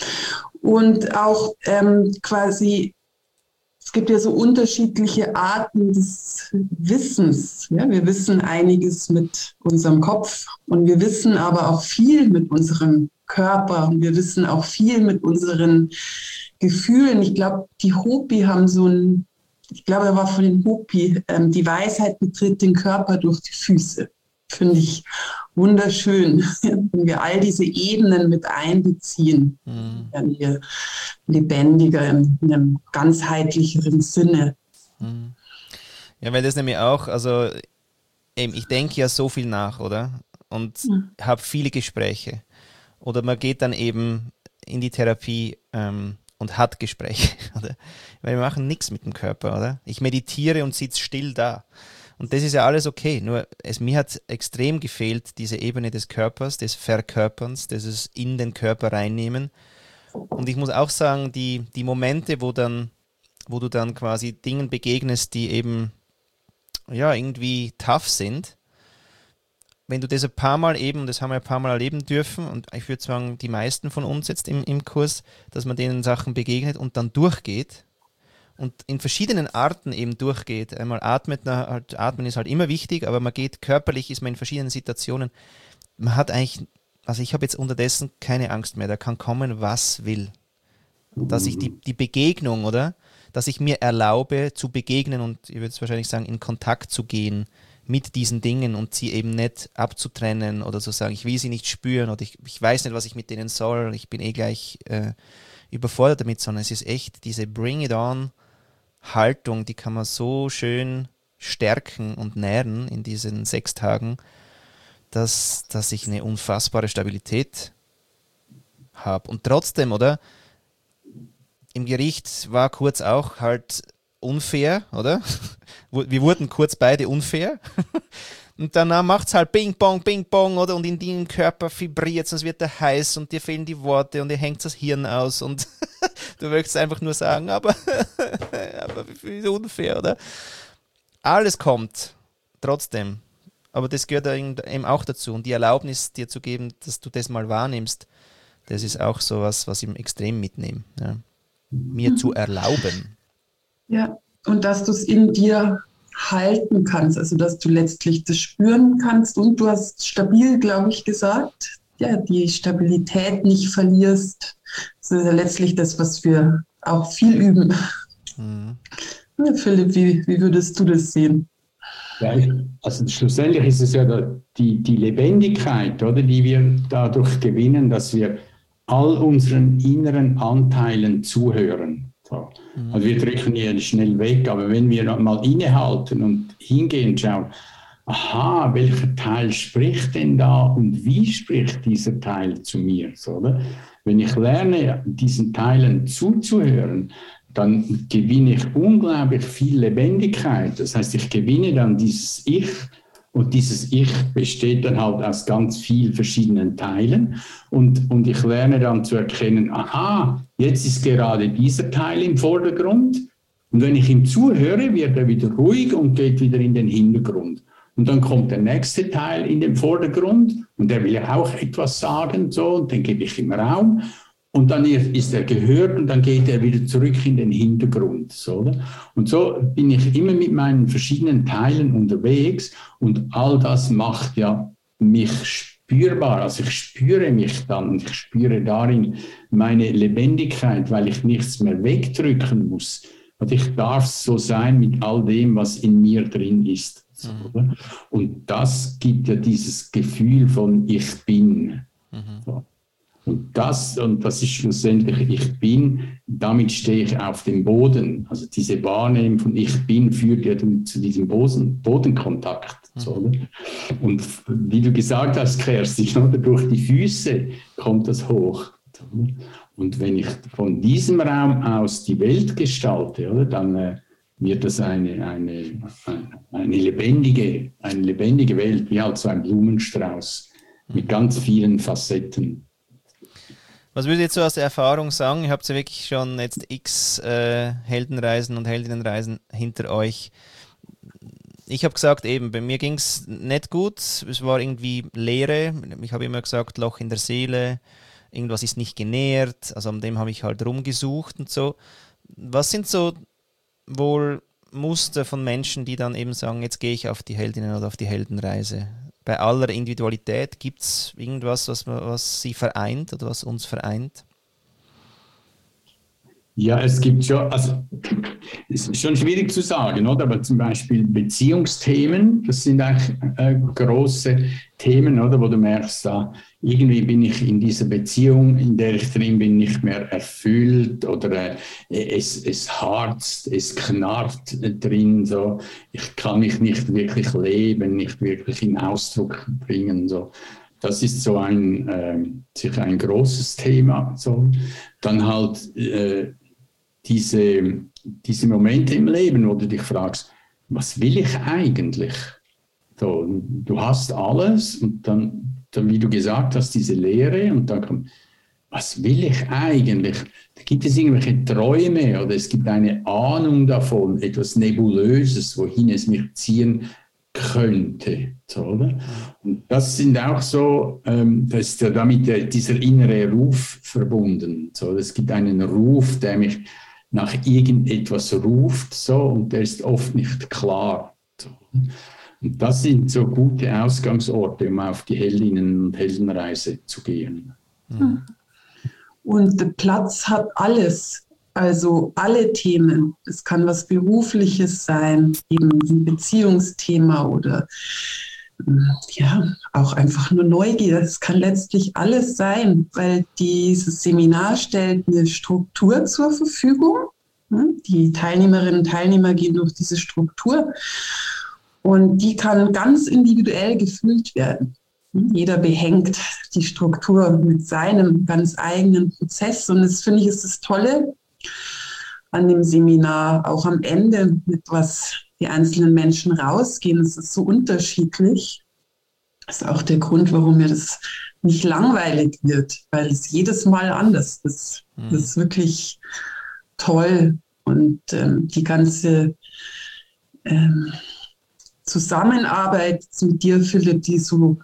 Und auch ähm, quasi es gibt ja so unterschiedliche Arten des Wissens. Ja, wir wissen einiges mit unserem Kopf und wir wissen aber auch viel mit unserem Körper und wir wissen auch viel mit unseren Gefühlen. Ich glaube, die Hopi haben so ein, ich glaube, er war von den Hopi, ähm, die Weisheit betritt den Körper durch die Füße. Finde ich wunderschön, wenn wir all diese Ebenen mit einbeziehen, mhm. werden wir lebendiger in einem ganzheitlicheren Sinne. Mhm. Ja, weil das nämlich auch, also eben, ich denke ja so viel nach, oder? Und mhm. habe viele Gespräche. Oder man geht dann eben in die Therapie ähm, und hat Gespräche, oder? Weil wir machen nichts mit dem Körper, oder? Ich meditiere und sitze still da. Und das ist ja alles okay, nur es, mir hat extrem gefehlt, diese Ebene des Körpers, des Verkörperns, dieses in den Körper reinnehmen. Und ich muss auch sagen, die, die Momente, wo dann, wo du dann quasi Dingen begegnest, die eben ja irgendwie tough sind, wenn du das ein paar Mal eben, das haben wir ein paar Mal erleben dürfen, und ich würde sagen, die meisten von uns jetzt im, im Kurs, dass man denen Sachen begegnet und dann durchgeht, und in verschiedenen Arten eben durchgeht. Einmal atmet, na, halt, atmen ist halt immer wichtig, aber man geht körperlich, ist man in verschiedenen Situationen. Man hat eigentlich, also ich habe jetzt unterdessen keine Angst mehr, da kann kommen, was will. Dass ich die, die Begegnung, oder? Dass ich mir erlaube, zu begegnen und, ich würde es wahrscheinlich sagen, in Kontakt zu gehen mit diesen Dingen und sie eben nicht abzutrennen oder zu sagen, ich will sie nicht spüren oder ich, ich weiß nicht, was ich mit denen soll, ich bin eh gleich äh, überfordert damit, sondern es ist echt diese Bring it on Haltung, die kann man so schön stärken und nähren in diesen sechs Tagen, dass, dass ich eine unfassbare Stabilität habe. Und trotzdem, oder? Im Gericht war kurz auch halt unfair, oder? Wir wurden kurz beide unfair. Und danach macht es halt Bing Bong, Bing Bong, oder? Und in deinem Körper vibriert es, und es wird der heiß und dir fehlen die Worte und dir hängt das Hirn aus und du möchtest einfach nur sagen, aber, aber wie unfair, oder? Alles kommt, trotzdem. Aber das gehört eben auch dazu. Und die Erlaubnis dir zu geben, dass du das mal wahrnimmst, das ist auch sowas, was ich extrem mitnehme. Ja. Mir mhm. zu erlauben. Ja, und dass du es in dir halten kannst, also dass du letztlich das spüren kannst und du hast stabil, glaube ich, gesagt, ja, die Stabilität nicht verlierst. Das ist ja letztlich das, was wir auch viel üben. Mhm. Ja, Philipp, wie, wie würdest du das sehen? Ja, also schlussendlich ist es ja die, die Lebendigkeit, oder, die wir dadurch gewinnen, dass wir all unseren inneren Anteilen zuhören. So. Mhm. Also wir drücken hier schnell weg, aber wenn wir mal innehalten und hingehen, schauen, aha, welcher Teil spricht denn da und wie spricht dieser Teil zu mir? So, oder? Wenn ich lerne, diesen Teilen zuzuhören, dann gewinne ich unglaublich viel Lebendigkeit. Das heißt, ich gewinne dann dieses Ich, und dieses Ich besteht dann halt aus ganz vielen verschiedenen Teilen. Und, und ich lerne dann zu erkennen, aha, jetzt ist gerade dieser Teil im Vordergrund. Und wenn ich ihm zuhöre, wird er wieder ruhig und geht wieder in den Hintergrund. Und dann kommt der nächste Teil in den Vordergrund und der will ja auch etwas sagen, so, und den gebe ich ihm Raum. Und dann ist er gehört und dann geht er wieder zurück in den Hintergrund. So, oder? Und so bin ich immer mit meinen verschiedenen Teilen unterwegs und all das macht ja mich spürbar. Also ich spüre mich dann und ich spüre darin meine Lebendigkeit, weil ich nichts mehr wegdrücken muss. Und ich darf so sein mit all dem, was in mir drin ist. So, oder? Und das gibt ja dieses Gefühl von Ich bin. Mhm. So. Und das, und das ist schlussendlich ich bin, damit stehe ich auf dem Boden. Also diese Wahrnehmung von ich bin führt ja zu diesem Boden, Bodenkontakt. So, oder? Und wie du gesagt hast, Kerstin, oder? Durch die Füße kommt das hoch. Und wenn ich von diesem Raum aus die Welt gestalte, oder, dann äh, wird das eine, eine, eine, lebendige, eine lebendige Welt, wie halt so ein Blumenstrauß mit ganz vielen Facetten. Was würdet ihr jetzt so aus der Erfahrung sagen? Ihr habt ja wirklich schon jetzt x äh, Heldenreisen und Heldinnenreisen hinter euch. Ich habe gesagt, eben, bei mir ging es nicht gut. Es war irgendwie Leere. Ich habe immer gesagt, Loch in der Seele. Irgendwas ist nicht genährt. Also an dem habe ich halt rumgesucht und so. Was sind so wohl Muster von Menschen, die dann eben sagen, jetzt gehe ich auf die Heldinnen- oder auf die Heldenreise? Bei aller Individualität gibt es irgendwas, was, was sie vereint oder was uns vereint? Ja, es gibt schon, also es ist schon schwierig zu sagen, oder? Aber zum Beispiel Beziehungsthemen, das sind eigentlich äh, große Themen, oder? Wo du merkst, da irgendwie bin ich in dieser Beziehung, in der ich drin bin, nicht mehr erfüllt oder äh, es, es harzt, es knarrt drin, so. Ich kann mich nicht wirklich leben, nicht wirklich in Ausdruck bringen, so. Das ist so ein, äh, sicher ein großes Thema, so. Dann halt äh, diese, diese Momente im Leben, wo du dich fragst, was will ich eigentlich? So, du hast alles und dann, dann, wie du gesagt hast, diese Leere und dann kommt, was will ich eigentlich? Da gibt es irgendwelche Träume oder es gibt eine Ahnung davon, etwas Nebulöses, wohin es mich ziehen könnte. So, oder? Und das sind auch so, ähm, das ist ja damit der, dieser innere Ruf verbunden. So, es gibt einen Ruf, der mich nach irgendetwas ruft, so, und der ist oft nicht klar. So. Und das sind so gute Ausgangsorte, um auf die Heldinnen- und Heldenreise zu gehen. Und der Platz hat alles, also alle Themen. Es kann was Berufliches sein, eben ein Beziehungsthema oder ja, auch einfach nur Neugier. Es kann letztlich alles sein, weil dieses Seminar stellt eine Struktur zur Verfügung. Die Teilnehmerinnen und Teilnehmer gehen durch diese Struktur und die kann ganz individuell gefüllt werden. Jeder behängt die Struktur mit seinem ganz eigenen Prozess und das finde ich ist das Tolle an dem Seminar, auch am Ende, mit was die einzelnen Menschen rausgehen. Es ist so unterschiedlich. Das ist auch der Grund, warum mir das nicht langweilig wird, weil es jedes Mal anders ist. Mhm. Das ist wirklich toll. Und ähm, die ganze ähm, Zusammenarbeit mit dir, Philipp, die so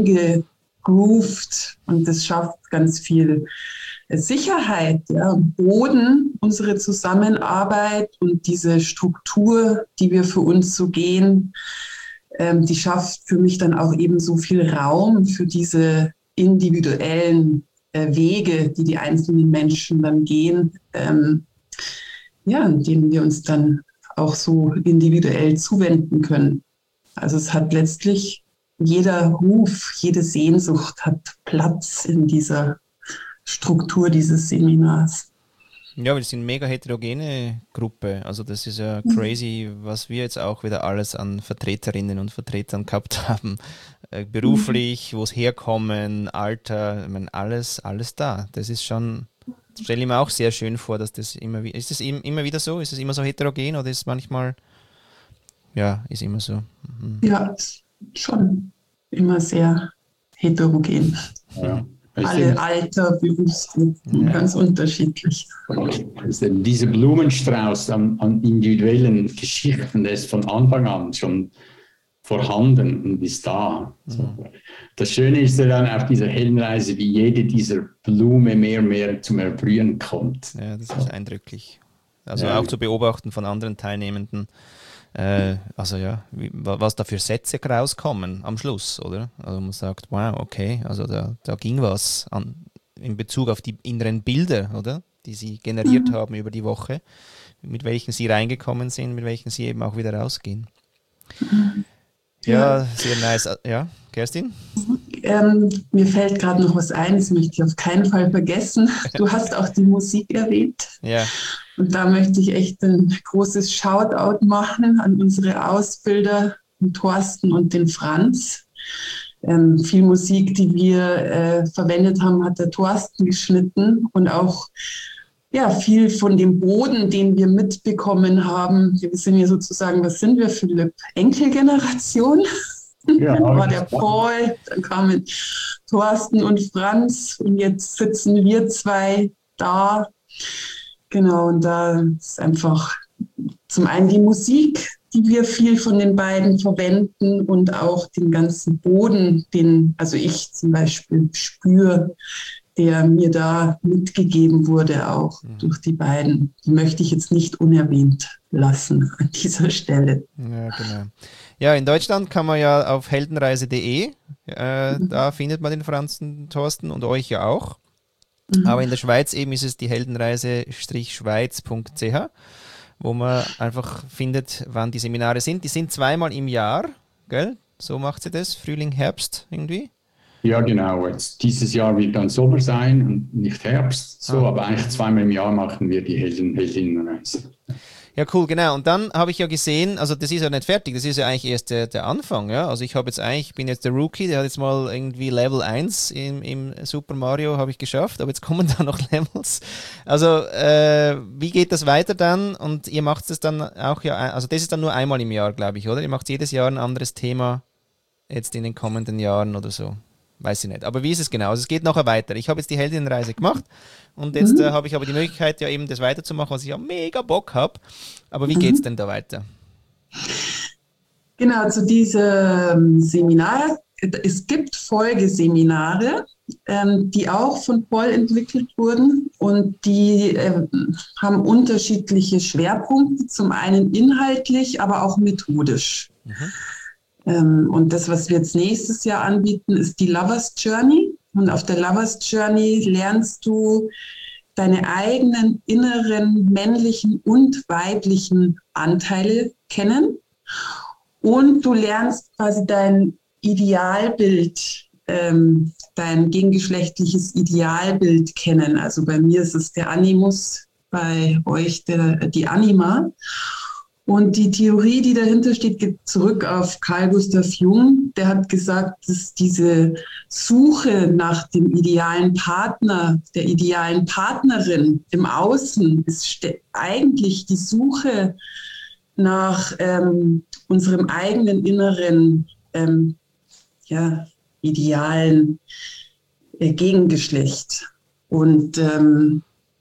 eingegroovt und das schafft ganz viel Sicherheit, ja, Boden, unsere Zusammenarbeit und diese Struktur, die wir für uns so gehen, ähm, die schafft für mich dann auch eben so viel Raum für diese individuellen äh, Wege, die die einzelnen Menschen dann gehen, ähm, ja, in denen wir uns dann auch so individuell zuwenden können. Also es hat letztlich jeder Ruf, jede Sehnsucht hat Platz in dieser Struktur dieses Seminars. Ja, wir sind eine mega heterogene Gruppe. Also das ist ja crazy, was wir jetzt auch wieder alles an Vertreterinnen und Vertretern gehabt haben. Äh, beruflich, wo es herkommen, Alter, ich meine, alles, alles da. Das ist schon, stelle ich mir auch sehr schön vor, dass das immer wieder, ist das immer wieder so? Ist es immer so heterogen oder ist es manchmal, ja, ist immer so? Mhm. Ja, schon immer sehr heterogen. Ja. Alle Alter, Berufsgruppen, ja. Ganz unterschiedlich. Also dieser Blumenstrauß an, an individuellen Geschichten, der ist von Anfang an schon vorhanden und ist da. Mhm. So. Das Schöne ist ja dann auf dieser Heldenreise, wie jede dieser Blume mehr und mehr zum Erblühen kommt. Ja, das ist eindrücklich. Also ja. Auch zu beobachten von anderen Teilnehmenden. Äh, also ja, wie, was da für Sätze rauskommen am Schluss, oder? Also man sagt, wow, okay, also da, da ging was an, in Bezug auf die inneren Bilder, oder? Die sie generiert mhm. haben über die Woche, mit welchen sie reingekommen sind, mit welchen sie eben auch wieder rausgehen. Mhm. Ja, ja, sehr nice. Ja, Kerstin? Ähm, mir fällt gerade noch was ein, das möchte ich auf keinen Fall vergessen. Du hast auch die Musik erwähnt. Ja. Und da möchte ich echt ein großes Shoutout machen an unsere Ausbilder, den Thorsten und den Franz. Ähm, viel Musik, die wir äh, verwendet haben, hat der Thorsten geschnitten und auch ja, viel von dem Boden, den wir mitbekommen haben. Wir sind ja sozusagen, was sind wir, Philipp? Enkelgeneration? Ja, Dann war der Paul, dann kamen Thorsten und Franz und jetzt sitzen wir zwei da. Genau, und da ist einfach zum einen die Musik, die wir viel von den beiden verwenden und auch den ganzen Boden, den also ich zum Beispiel spüre, der mir da mitgegeben wurde, auch mhm. durch die beiden. Die möchte ich jetzt nicht unerwähnt lassen an dieser Stelle. Ja, genau. Ja, in Deutschland kann man ja auf heldenreise punkt de, äh, mhm. da findet man den Franz und Thorsten und euch ja auch. Mhm. Aber in der Schweiz eben ist es die heldenreise Schweiz punkt c h, wo man einfach findet, wann die Seminare sind. Die sind zweimal im Jahr, gell? So macht sie das, Frühling, Herbst irgendwie. Ja, genau. Jetzt, dieses Jahr wird dann Sommer sein und nicht Herbst, so, ah. aber eigentlich zweimal im Jahr machen wir die Helden, Heldinnenreise. Ja, cool, genau. Und dann habe ich ja gesehen, also das ist ja nicht fertig, das ist ja eigentlich erst der, der Anfang, ja. Also ich habe jetzt eigentlich, ich bin jetzt der Rookie, der hat jetzt mal irgendwie Level eins im, im Super Mario habe ich geschafft, aber jetzt kommen da noch Levels. Also äh, wie geht das weiter dann? Und ihr macht es dann auch ja, also das ist dann nur einmal im Jahr, glaube ich, oder? Ihr macht jedes Jahr ein anderes Thema jetzt in den kommenden Jahren oder so. Weiß ich nicht. Aber wie ist es genau? Also es geht nachher weiter. Ich habe jetzt die Heldinnenreise gemacht und jetzt mhm. äh, habe ich aber die Möglichkeit, ja eben das weiterzumachen, was ich ja mega Bock habe. Aber wie mhm. geht es denn da weiter? Genau, zu diesem Seminar. Es gibt Folgeseminare, ähm, die auch von Paul entwickelt wurden und die äh, haben unterschiedliche Schwerpunkte, zum einen inhaltlich, aber auch methodisch. Mhm. Und das, was wir jetzt nächstes Jahr anbieten, ist die Lovers Journey. Und auf der Lovers Journey lernst du deine eigenen inneren männlichen und weiblichen Anteile kennen. Und du lernst quasi dein Idealbild, ähm, dein gegengeschlechtliches Idealbild kennen. Also bei mir ist es der Animus, bei euch der, die Anima. Und die Theorie, die dahinter steht, geht zurück auf Carl Gustav Jung. Der hat gesagt, dass diese Suche nach dem idealen Partner, der idealen Partnerin im Außen, ist eigentlich die Suche nach ähm, unserem eigenen inneren, ähm, ja, idealen äh, Gegengeschlecht. Und ähm,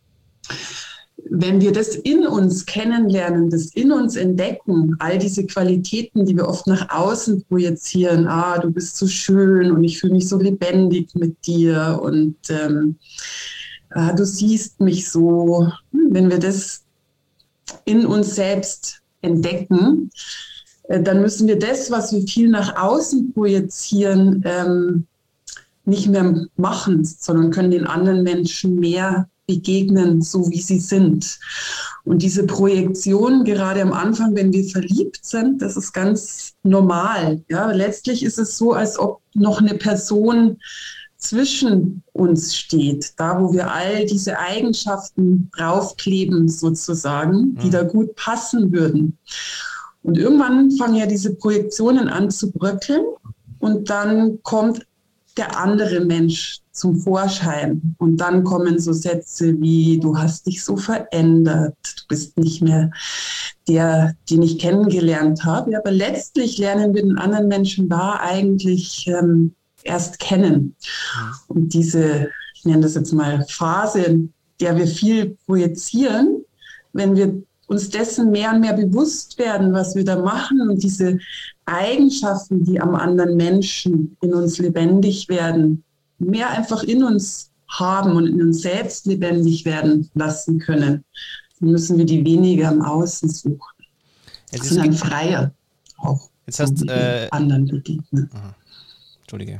wenn wir das in uns kennenlernen, das in uns entdecken, all diese Qualitäten, die wir oft nach außen projizieren, ah, du bist so schön und ich fühle mich so lebendig mit dir und ähm, ah, du siehst mich so, wenn wir das in uns selbst entdecken, äh, dann müssen wir das, was wir viel nach außen projizieren, ähm, nicht mehr machen, sondern können den anderen Menschen mehr begegnen, so wie sie sind. Und diese Projektion, gerade am Anfang, wenn wir verliebt sind, das ist ganz normal. Ja, letztlich ist es so, als ob noch eine Person zwischen uns steht, da wo wir all diese Eigenschaften draufkleben sozusagen, die da gut passen würden. Und irgendwann fangen ja diese Projektionen an zu bröckeln und dann kommt der andere Mensch zum Vorschein. Und dann kommen so Sätze wie, du hast dich so verändert, du bist nicht mehr der, den ich kennengelernt habe. Ja, aber letztlich lernen wir den anderen Menschen da eigentlich ähm, erst kennen. Und diese, ich nenne das jetzt mal Phase, in der wir viel projizieren, wenn wir uns dessen mehr und mehr bewusst werden, was wir da machen und diese Eigenschaften, die am anderen Menschen in uns lebendig werden, mehr einfach in uns haben und in uns selbst lebendig werden lassen können, dann müssen wir die weniger im Außen suchen. Jetzt sind dann freier auch. Jetzt hast so äh, anderen begegnen. Aha. Entschuldige.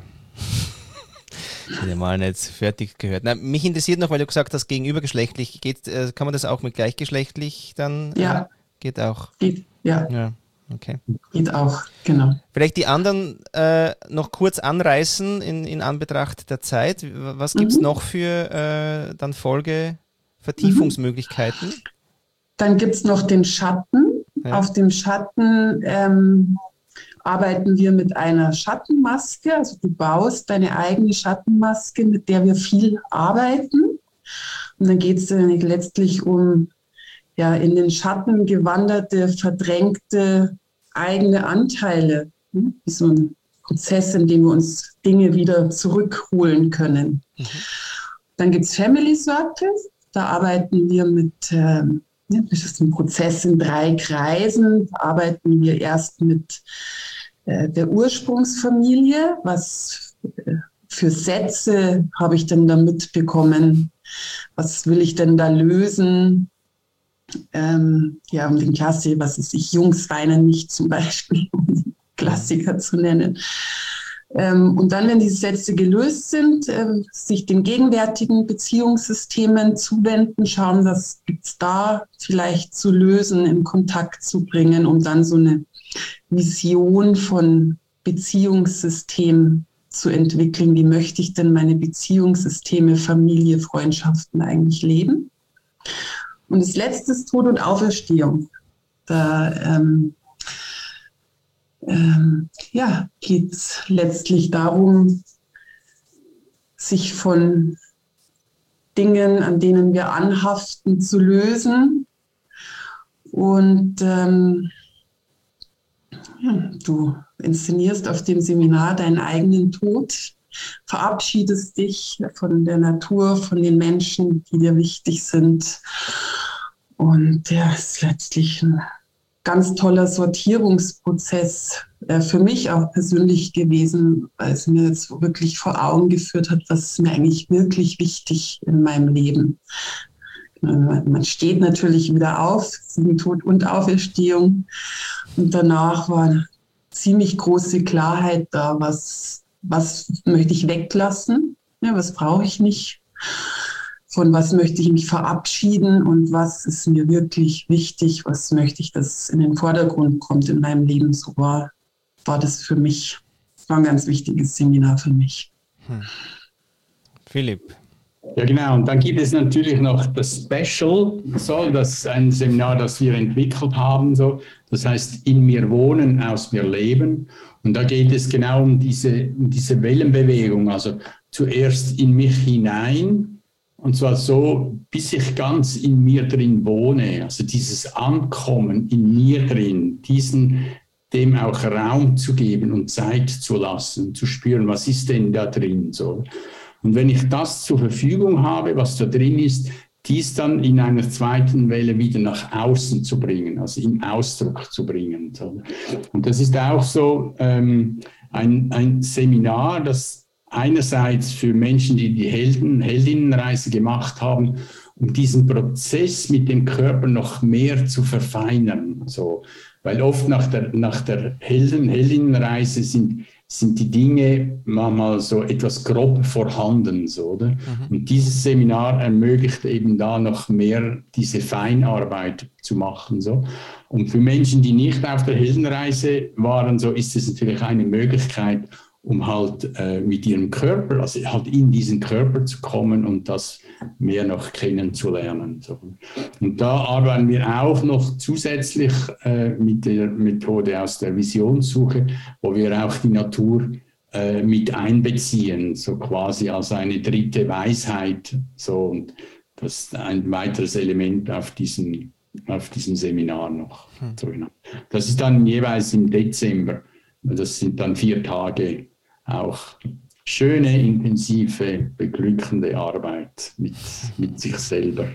Ich hätte mal nicht fertig gehört. Na, mich interessiert noch, weil du gesagt hast, gegenübergeschlechtlich, geht, äh, kann man das auch mit gleichgeschlechtlich dann? Ja. Äh, geht auch. Geht, ja. Ja, Okay. Geht auch, genau. Vielleicht die anderen äh, noch kurz anreißen in, in Anbetracht der Zeit. Was gibt es Mhm. noch für äh, dann Folge-Vertiefungsmöglichkeiten? Mhm. Dann gibt es noch den Schatten. Ja. Auf dem Schatten ähm, arbeiten wir mit einer Schattenmaske. Also du baust deine eigene Schattenmaske, mit der wir viel arbeiten. Und dann geht es letztlich um ja, in den Schatten gewanderte, verdrängte eigene Anteile. Wie so ein Prozess, in dem wir uns Dinge wieder zurückholen können. Mhm. Dann gibt es Family Circles. Da arbeiten wir mit, ähm, das ist ein Prozess in drei Kreisen. Da arbeiten wir erst mit äh, der Ursprungsfamilie. Was äh, für Sätze habe ich denn da mitbekommen? Was will ich denn da lösen? Ähm, ja, um den Klassiker, was ist ich, Jungs weinen nicht zum Beispiel, um den Klassiker zu nennen. Ähm, und dann, wenn diese Sätze gelöst sind, äh, sich den gegenwärtigen Beziehungssystemen zuwenden, schauen, was gibt es da vielleicht zu lösen, in Kontakt zu bringen, um dann so eine Vision von Beziehungssystem zu entwickeln. Wie möchte ich denn meine Beziehungssysteme, Familie, Freundschaften eigentlich leben? Und das letzte ist Tod und Auferstehung. Da ähm, ähm, ja, geht es letztlich darum, sich von Dingen, an denen wir anhaften, zu lösen. Und ähm, ja, du inszenierst auf dem Seminar deinen eigenen Tod, verabschiedest dich von der Natur, von den Menschen, die dir wichtig sind. Und der ist letztlich ein ganz toller Sortierungsprozess äh, für mich auch persönlich gewesen, weil es mir jetzt wirklich vor Augen geführt hat, was ist mir eigentlich wirklich wichtig in meinem Leben. Man steht natürlich wieder auf, Tod und Auferstehung. Und danach war eine ziemlich große Klarheit da, was, was möchte ich weglassen, ja, was brauche ich nicht, von was möchte ich mich verabschieden und was ist mir wirklich wichtig, was möchte ich, dass in den Vordergrund kommt in meinem Leben. So war, war das für mich, das war ein ganz wichtiges Seminar für mich. Hm. Philipp. Ja, genau. Und dann gibt es natürlich noch das Special, so, das ist ein Seminar, das wir entwickelt haben. So. Das heißt, in mir wohnen, aus mir leben. Und da geht es genau um diese, um diese Wellenbewegung. Also zuerst in mich hinein, und zwar so, bis ich ganz in mir drin wohne. Also dieses Ankommen in mir drin, diesen, dem auch Raum zu geben und Zeit zu lassen, zu spüren, was ist denn da drin so. Und wenn ich das zur Verfügung habe, was da drin ist, dies dann in einer zweiten Welle wieder nach außen zu bringen, also in Ausdruck zu bringen. Und das ist auch so ähm, ein, ein Seminar, das einerseits für Menschen, die die Helden, Heldinnenreise gemacht haben, um diesen Prozess mit dem Körper noch mehr zu verfeinern. So. Weil oft nach der, nach der Helden, Heldinnenreise sind sind die Dinge manchmal so etwas grob vorhanden. So, oder? Mhm. Und dieses Seminar ermöglicht eben da noch mehr diese Feinarbeit zu machen. So. Und für Menschen, die nicht auf der Heldenreise waren, so ist es natürlich eine Möglichkeit, um halt äh, mit ihrem Körper, also halt in diesen Körper zu kommen und das mehr noch kennenzulernen. So. Und da arbeiten wir auch noch zusätzlich äh, mit der Methode aus der Visionssuche, wo wir auch die Natur äh, mit einbeziehen, so quasi als eine dritte Weisheit. So. Und das ist ein weiteres Element auf diesem, auf diesem Seminar noch. Hm. So, genau. Das ist dann jeweils im Dezember. Das sind dann vier Tage auch schöne, intensive, beglückende Arbeit mit, mit sich selber.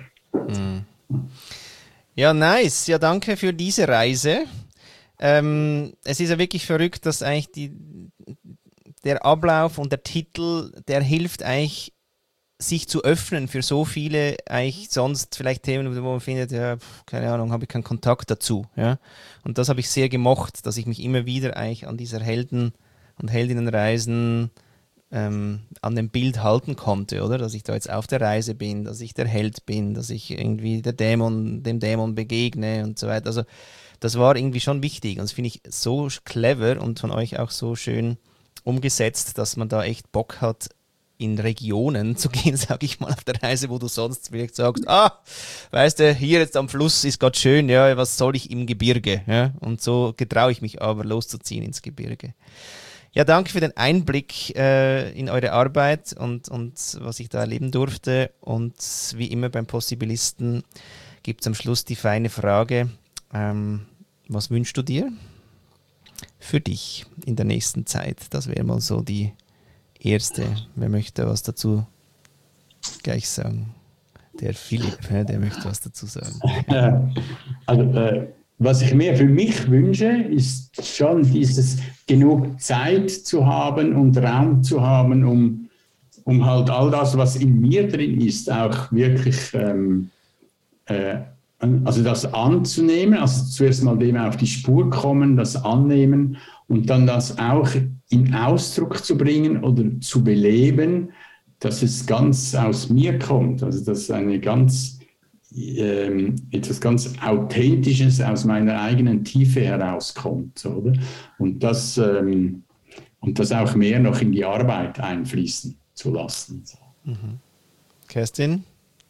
Ja, nice. Ja, danke für diese Reise. Ähm, es ist ja wirklich verrückt, dass eigentlich die, der Ablauf und der Titel, der hilft eigentlich, sich zu öffnen für so viele eigentlich sonst vielleicht Themen, wo man findet, ja, keine Ahnung, habe ich keinen Kontakt dazu. Ja? Und das habe ich sehr gemocht, dass ich mich immer wieder eigentlich an dieser Helden- und Heldinnenreisen ähm, an dem Bild halten konnte, oder? Dass ich da jetzt auf der Reise bin, dass ich der Held bin, dass ich irgendwie der Dämon, dem Dämon begegne und so weiter. Also das war irgendwie schon wichtig und das finde ich so clever und von euch auch so schön umgesetzt, dass man da echt Bock hat, in Regionen zu gehen, sage ich mal, auf der Reise, wo du sonst vielleicht sagst, ah, weißt du, hier jetzt am Fluss ist gerade schön, ja, was soll ich im Gebirge? Ja? Und so getraue ich mich aber loszuziehen ins Gebirge. Ja, danke für den Einblick äh, in eure Arbeit und, und was ich da erleben durfte. Und wie immer beim Possibilisten gibt es am Schluss die feine Frage, ähm, was wünschst du dir für dich in der nächsten Zeit? Das wäre mal so die erste. Wer möchte was dazu gleich sagen? Der Philipp, der möchte was dazu sagen. Also, äh, was ich mir für mich wünsche, ist schon dieses genug Zeit zu haben und Raum zu haben, um, um halt all das, was in mir drin ist, auch wirklich ähm, äh, also das anzunehmen, also zuerst mal dem auf die Spur kommen, das annehmen und dann das auch in Ausdruck zu bringen oder zu beleben, dass es ganz aus mir kommt, also dass eine ganz, ähm, etwas ganz Authentisches aus meiner eigenen Tiefe herauskommt, oder? Und das, ähm, und das auch mehr noch in die Arbeit einfließen zu lassen. Mhm. Kerstin?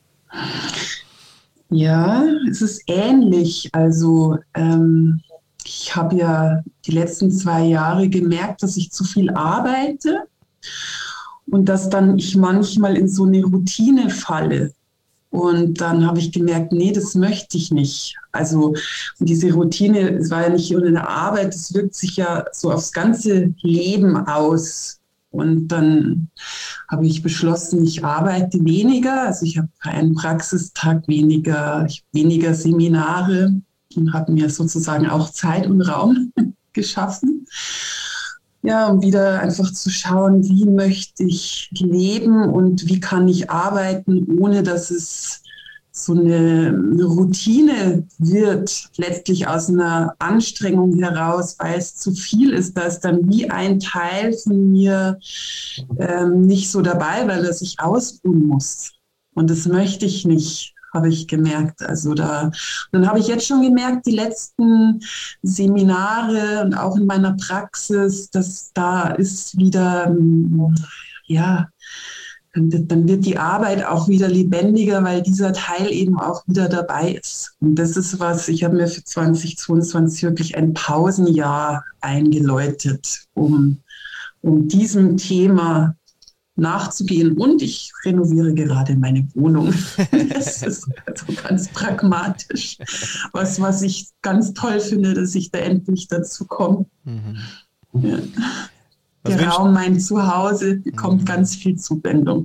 Ja, es ist ähnlich. Also ähm, ich habe ja die letzten zwei Jahre gemerkt, dass ich zu viel arbeite und dass dann ich manchmal in so eine Routine falle. Und dann habe ich gemerkt, nee, das möchte ich nicht. Also und diese Routine, es war ja nicht nur eine Arbeit, es wirkt sich ja so aufs ganze Leben aus. Und dann habe ich beschlossen, ich arbeite weniger. Also ich habe einen Praxistag weniger, ich habe weniger Seminare und habe mir sozusagen auch Zeit und Raum geschaffen. Ja, um wieder einfach zu schauen, wie möchte ich leben und wie kann ich arbeiten, ohne dass es so eine, eine Routine wird, letztlich aus einer Anstrengung heraus, weil es zu viel ist. Da ist dann wie ein Teil von mir ähm, nicht so dabei, weil er sich ausruhen muss. Und das möchte ich nicht, habe ich gemerkt. Also da, dann habe ich jetzt schon gemerkt, die letzten Seminare und auch in meiner Praxis, dass da ist wieder, ja, dann wird die Arbeit auch wieder lebendiger, weil dieser Teil eben auch wieder dabei ist. Und das ist was, ich habe mir für zwanzig zweiundzwanzig wirklich ein Pausenjahr eingeläutet, um, um diesem Thema nachzugehen. Und ich renoviere gerade meine Wohnung. Das ist also ganz pragmatisch. Was, was ich ganz toll finde, dass ich da endlich dazu komme. Mhm. Ja. Was Der Raum, mein Zuhause, bekommt mhm. ganz viel Zuwendung.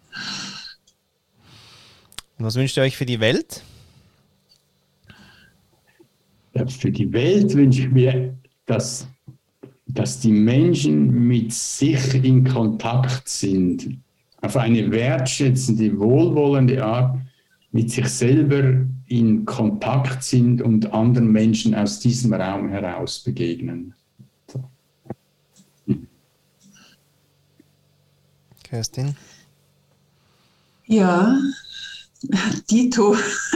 Und was wünscht ihr euch für die Welt? Ja, für die Welt wünsche ich mir, dass, dass die Menschen mit sich in Kontakt sind, auf eine wertschätzende, wohlwollende Art mit sich selber in Kontakt sind und anderen Menschen aus diesem Raum heraus begegnen. Kerstin? Ja, Dito.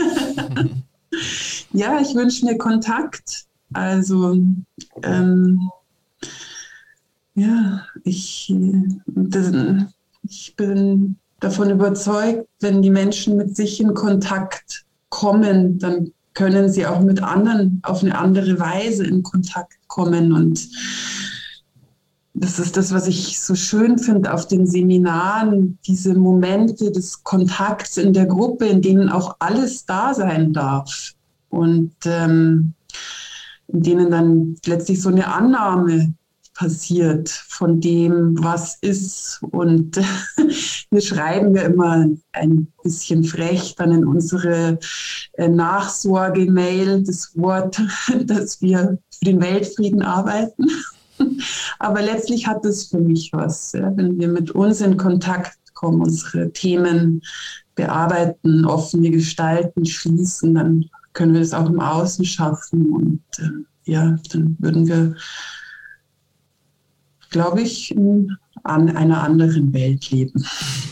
Ja, ich wünsche mir Kontakt. Also, ähm, ja, ich, das, ich bin davon überzeugt, wenn die Menschen mit sich in Kontakt kommen, dann können sie auch mit anderen auf eine andere Weise in Kontakt kommen. Und das ist das, was ich so schön finde auf den Seminaren, diese Momente des Kontakts in der Gruppe, in denen auch alles da sein darf und ähm, in denen dann letztlich so eine Annahme passiert von dem, was ist. Und wir schreiben ja immer ein bisschen frech dann in unsere äh, Nachsorge-Mail das Wort, dass wir für den Weltfrieden arbeiten. Aber letztlich hat es für mich was, ja, wenn wir mit uns in Kontakt kommen, unsere Themen bearbeiten, offene gestalten, schließen, dann können wir das auch im Außen schaffen und äh, ja, dann würden wir, glaube ich, in an einer anderen Welt leben.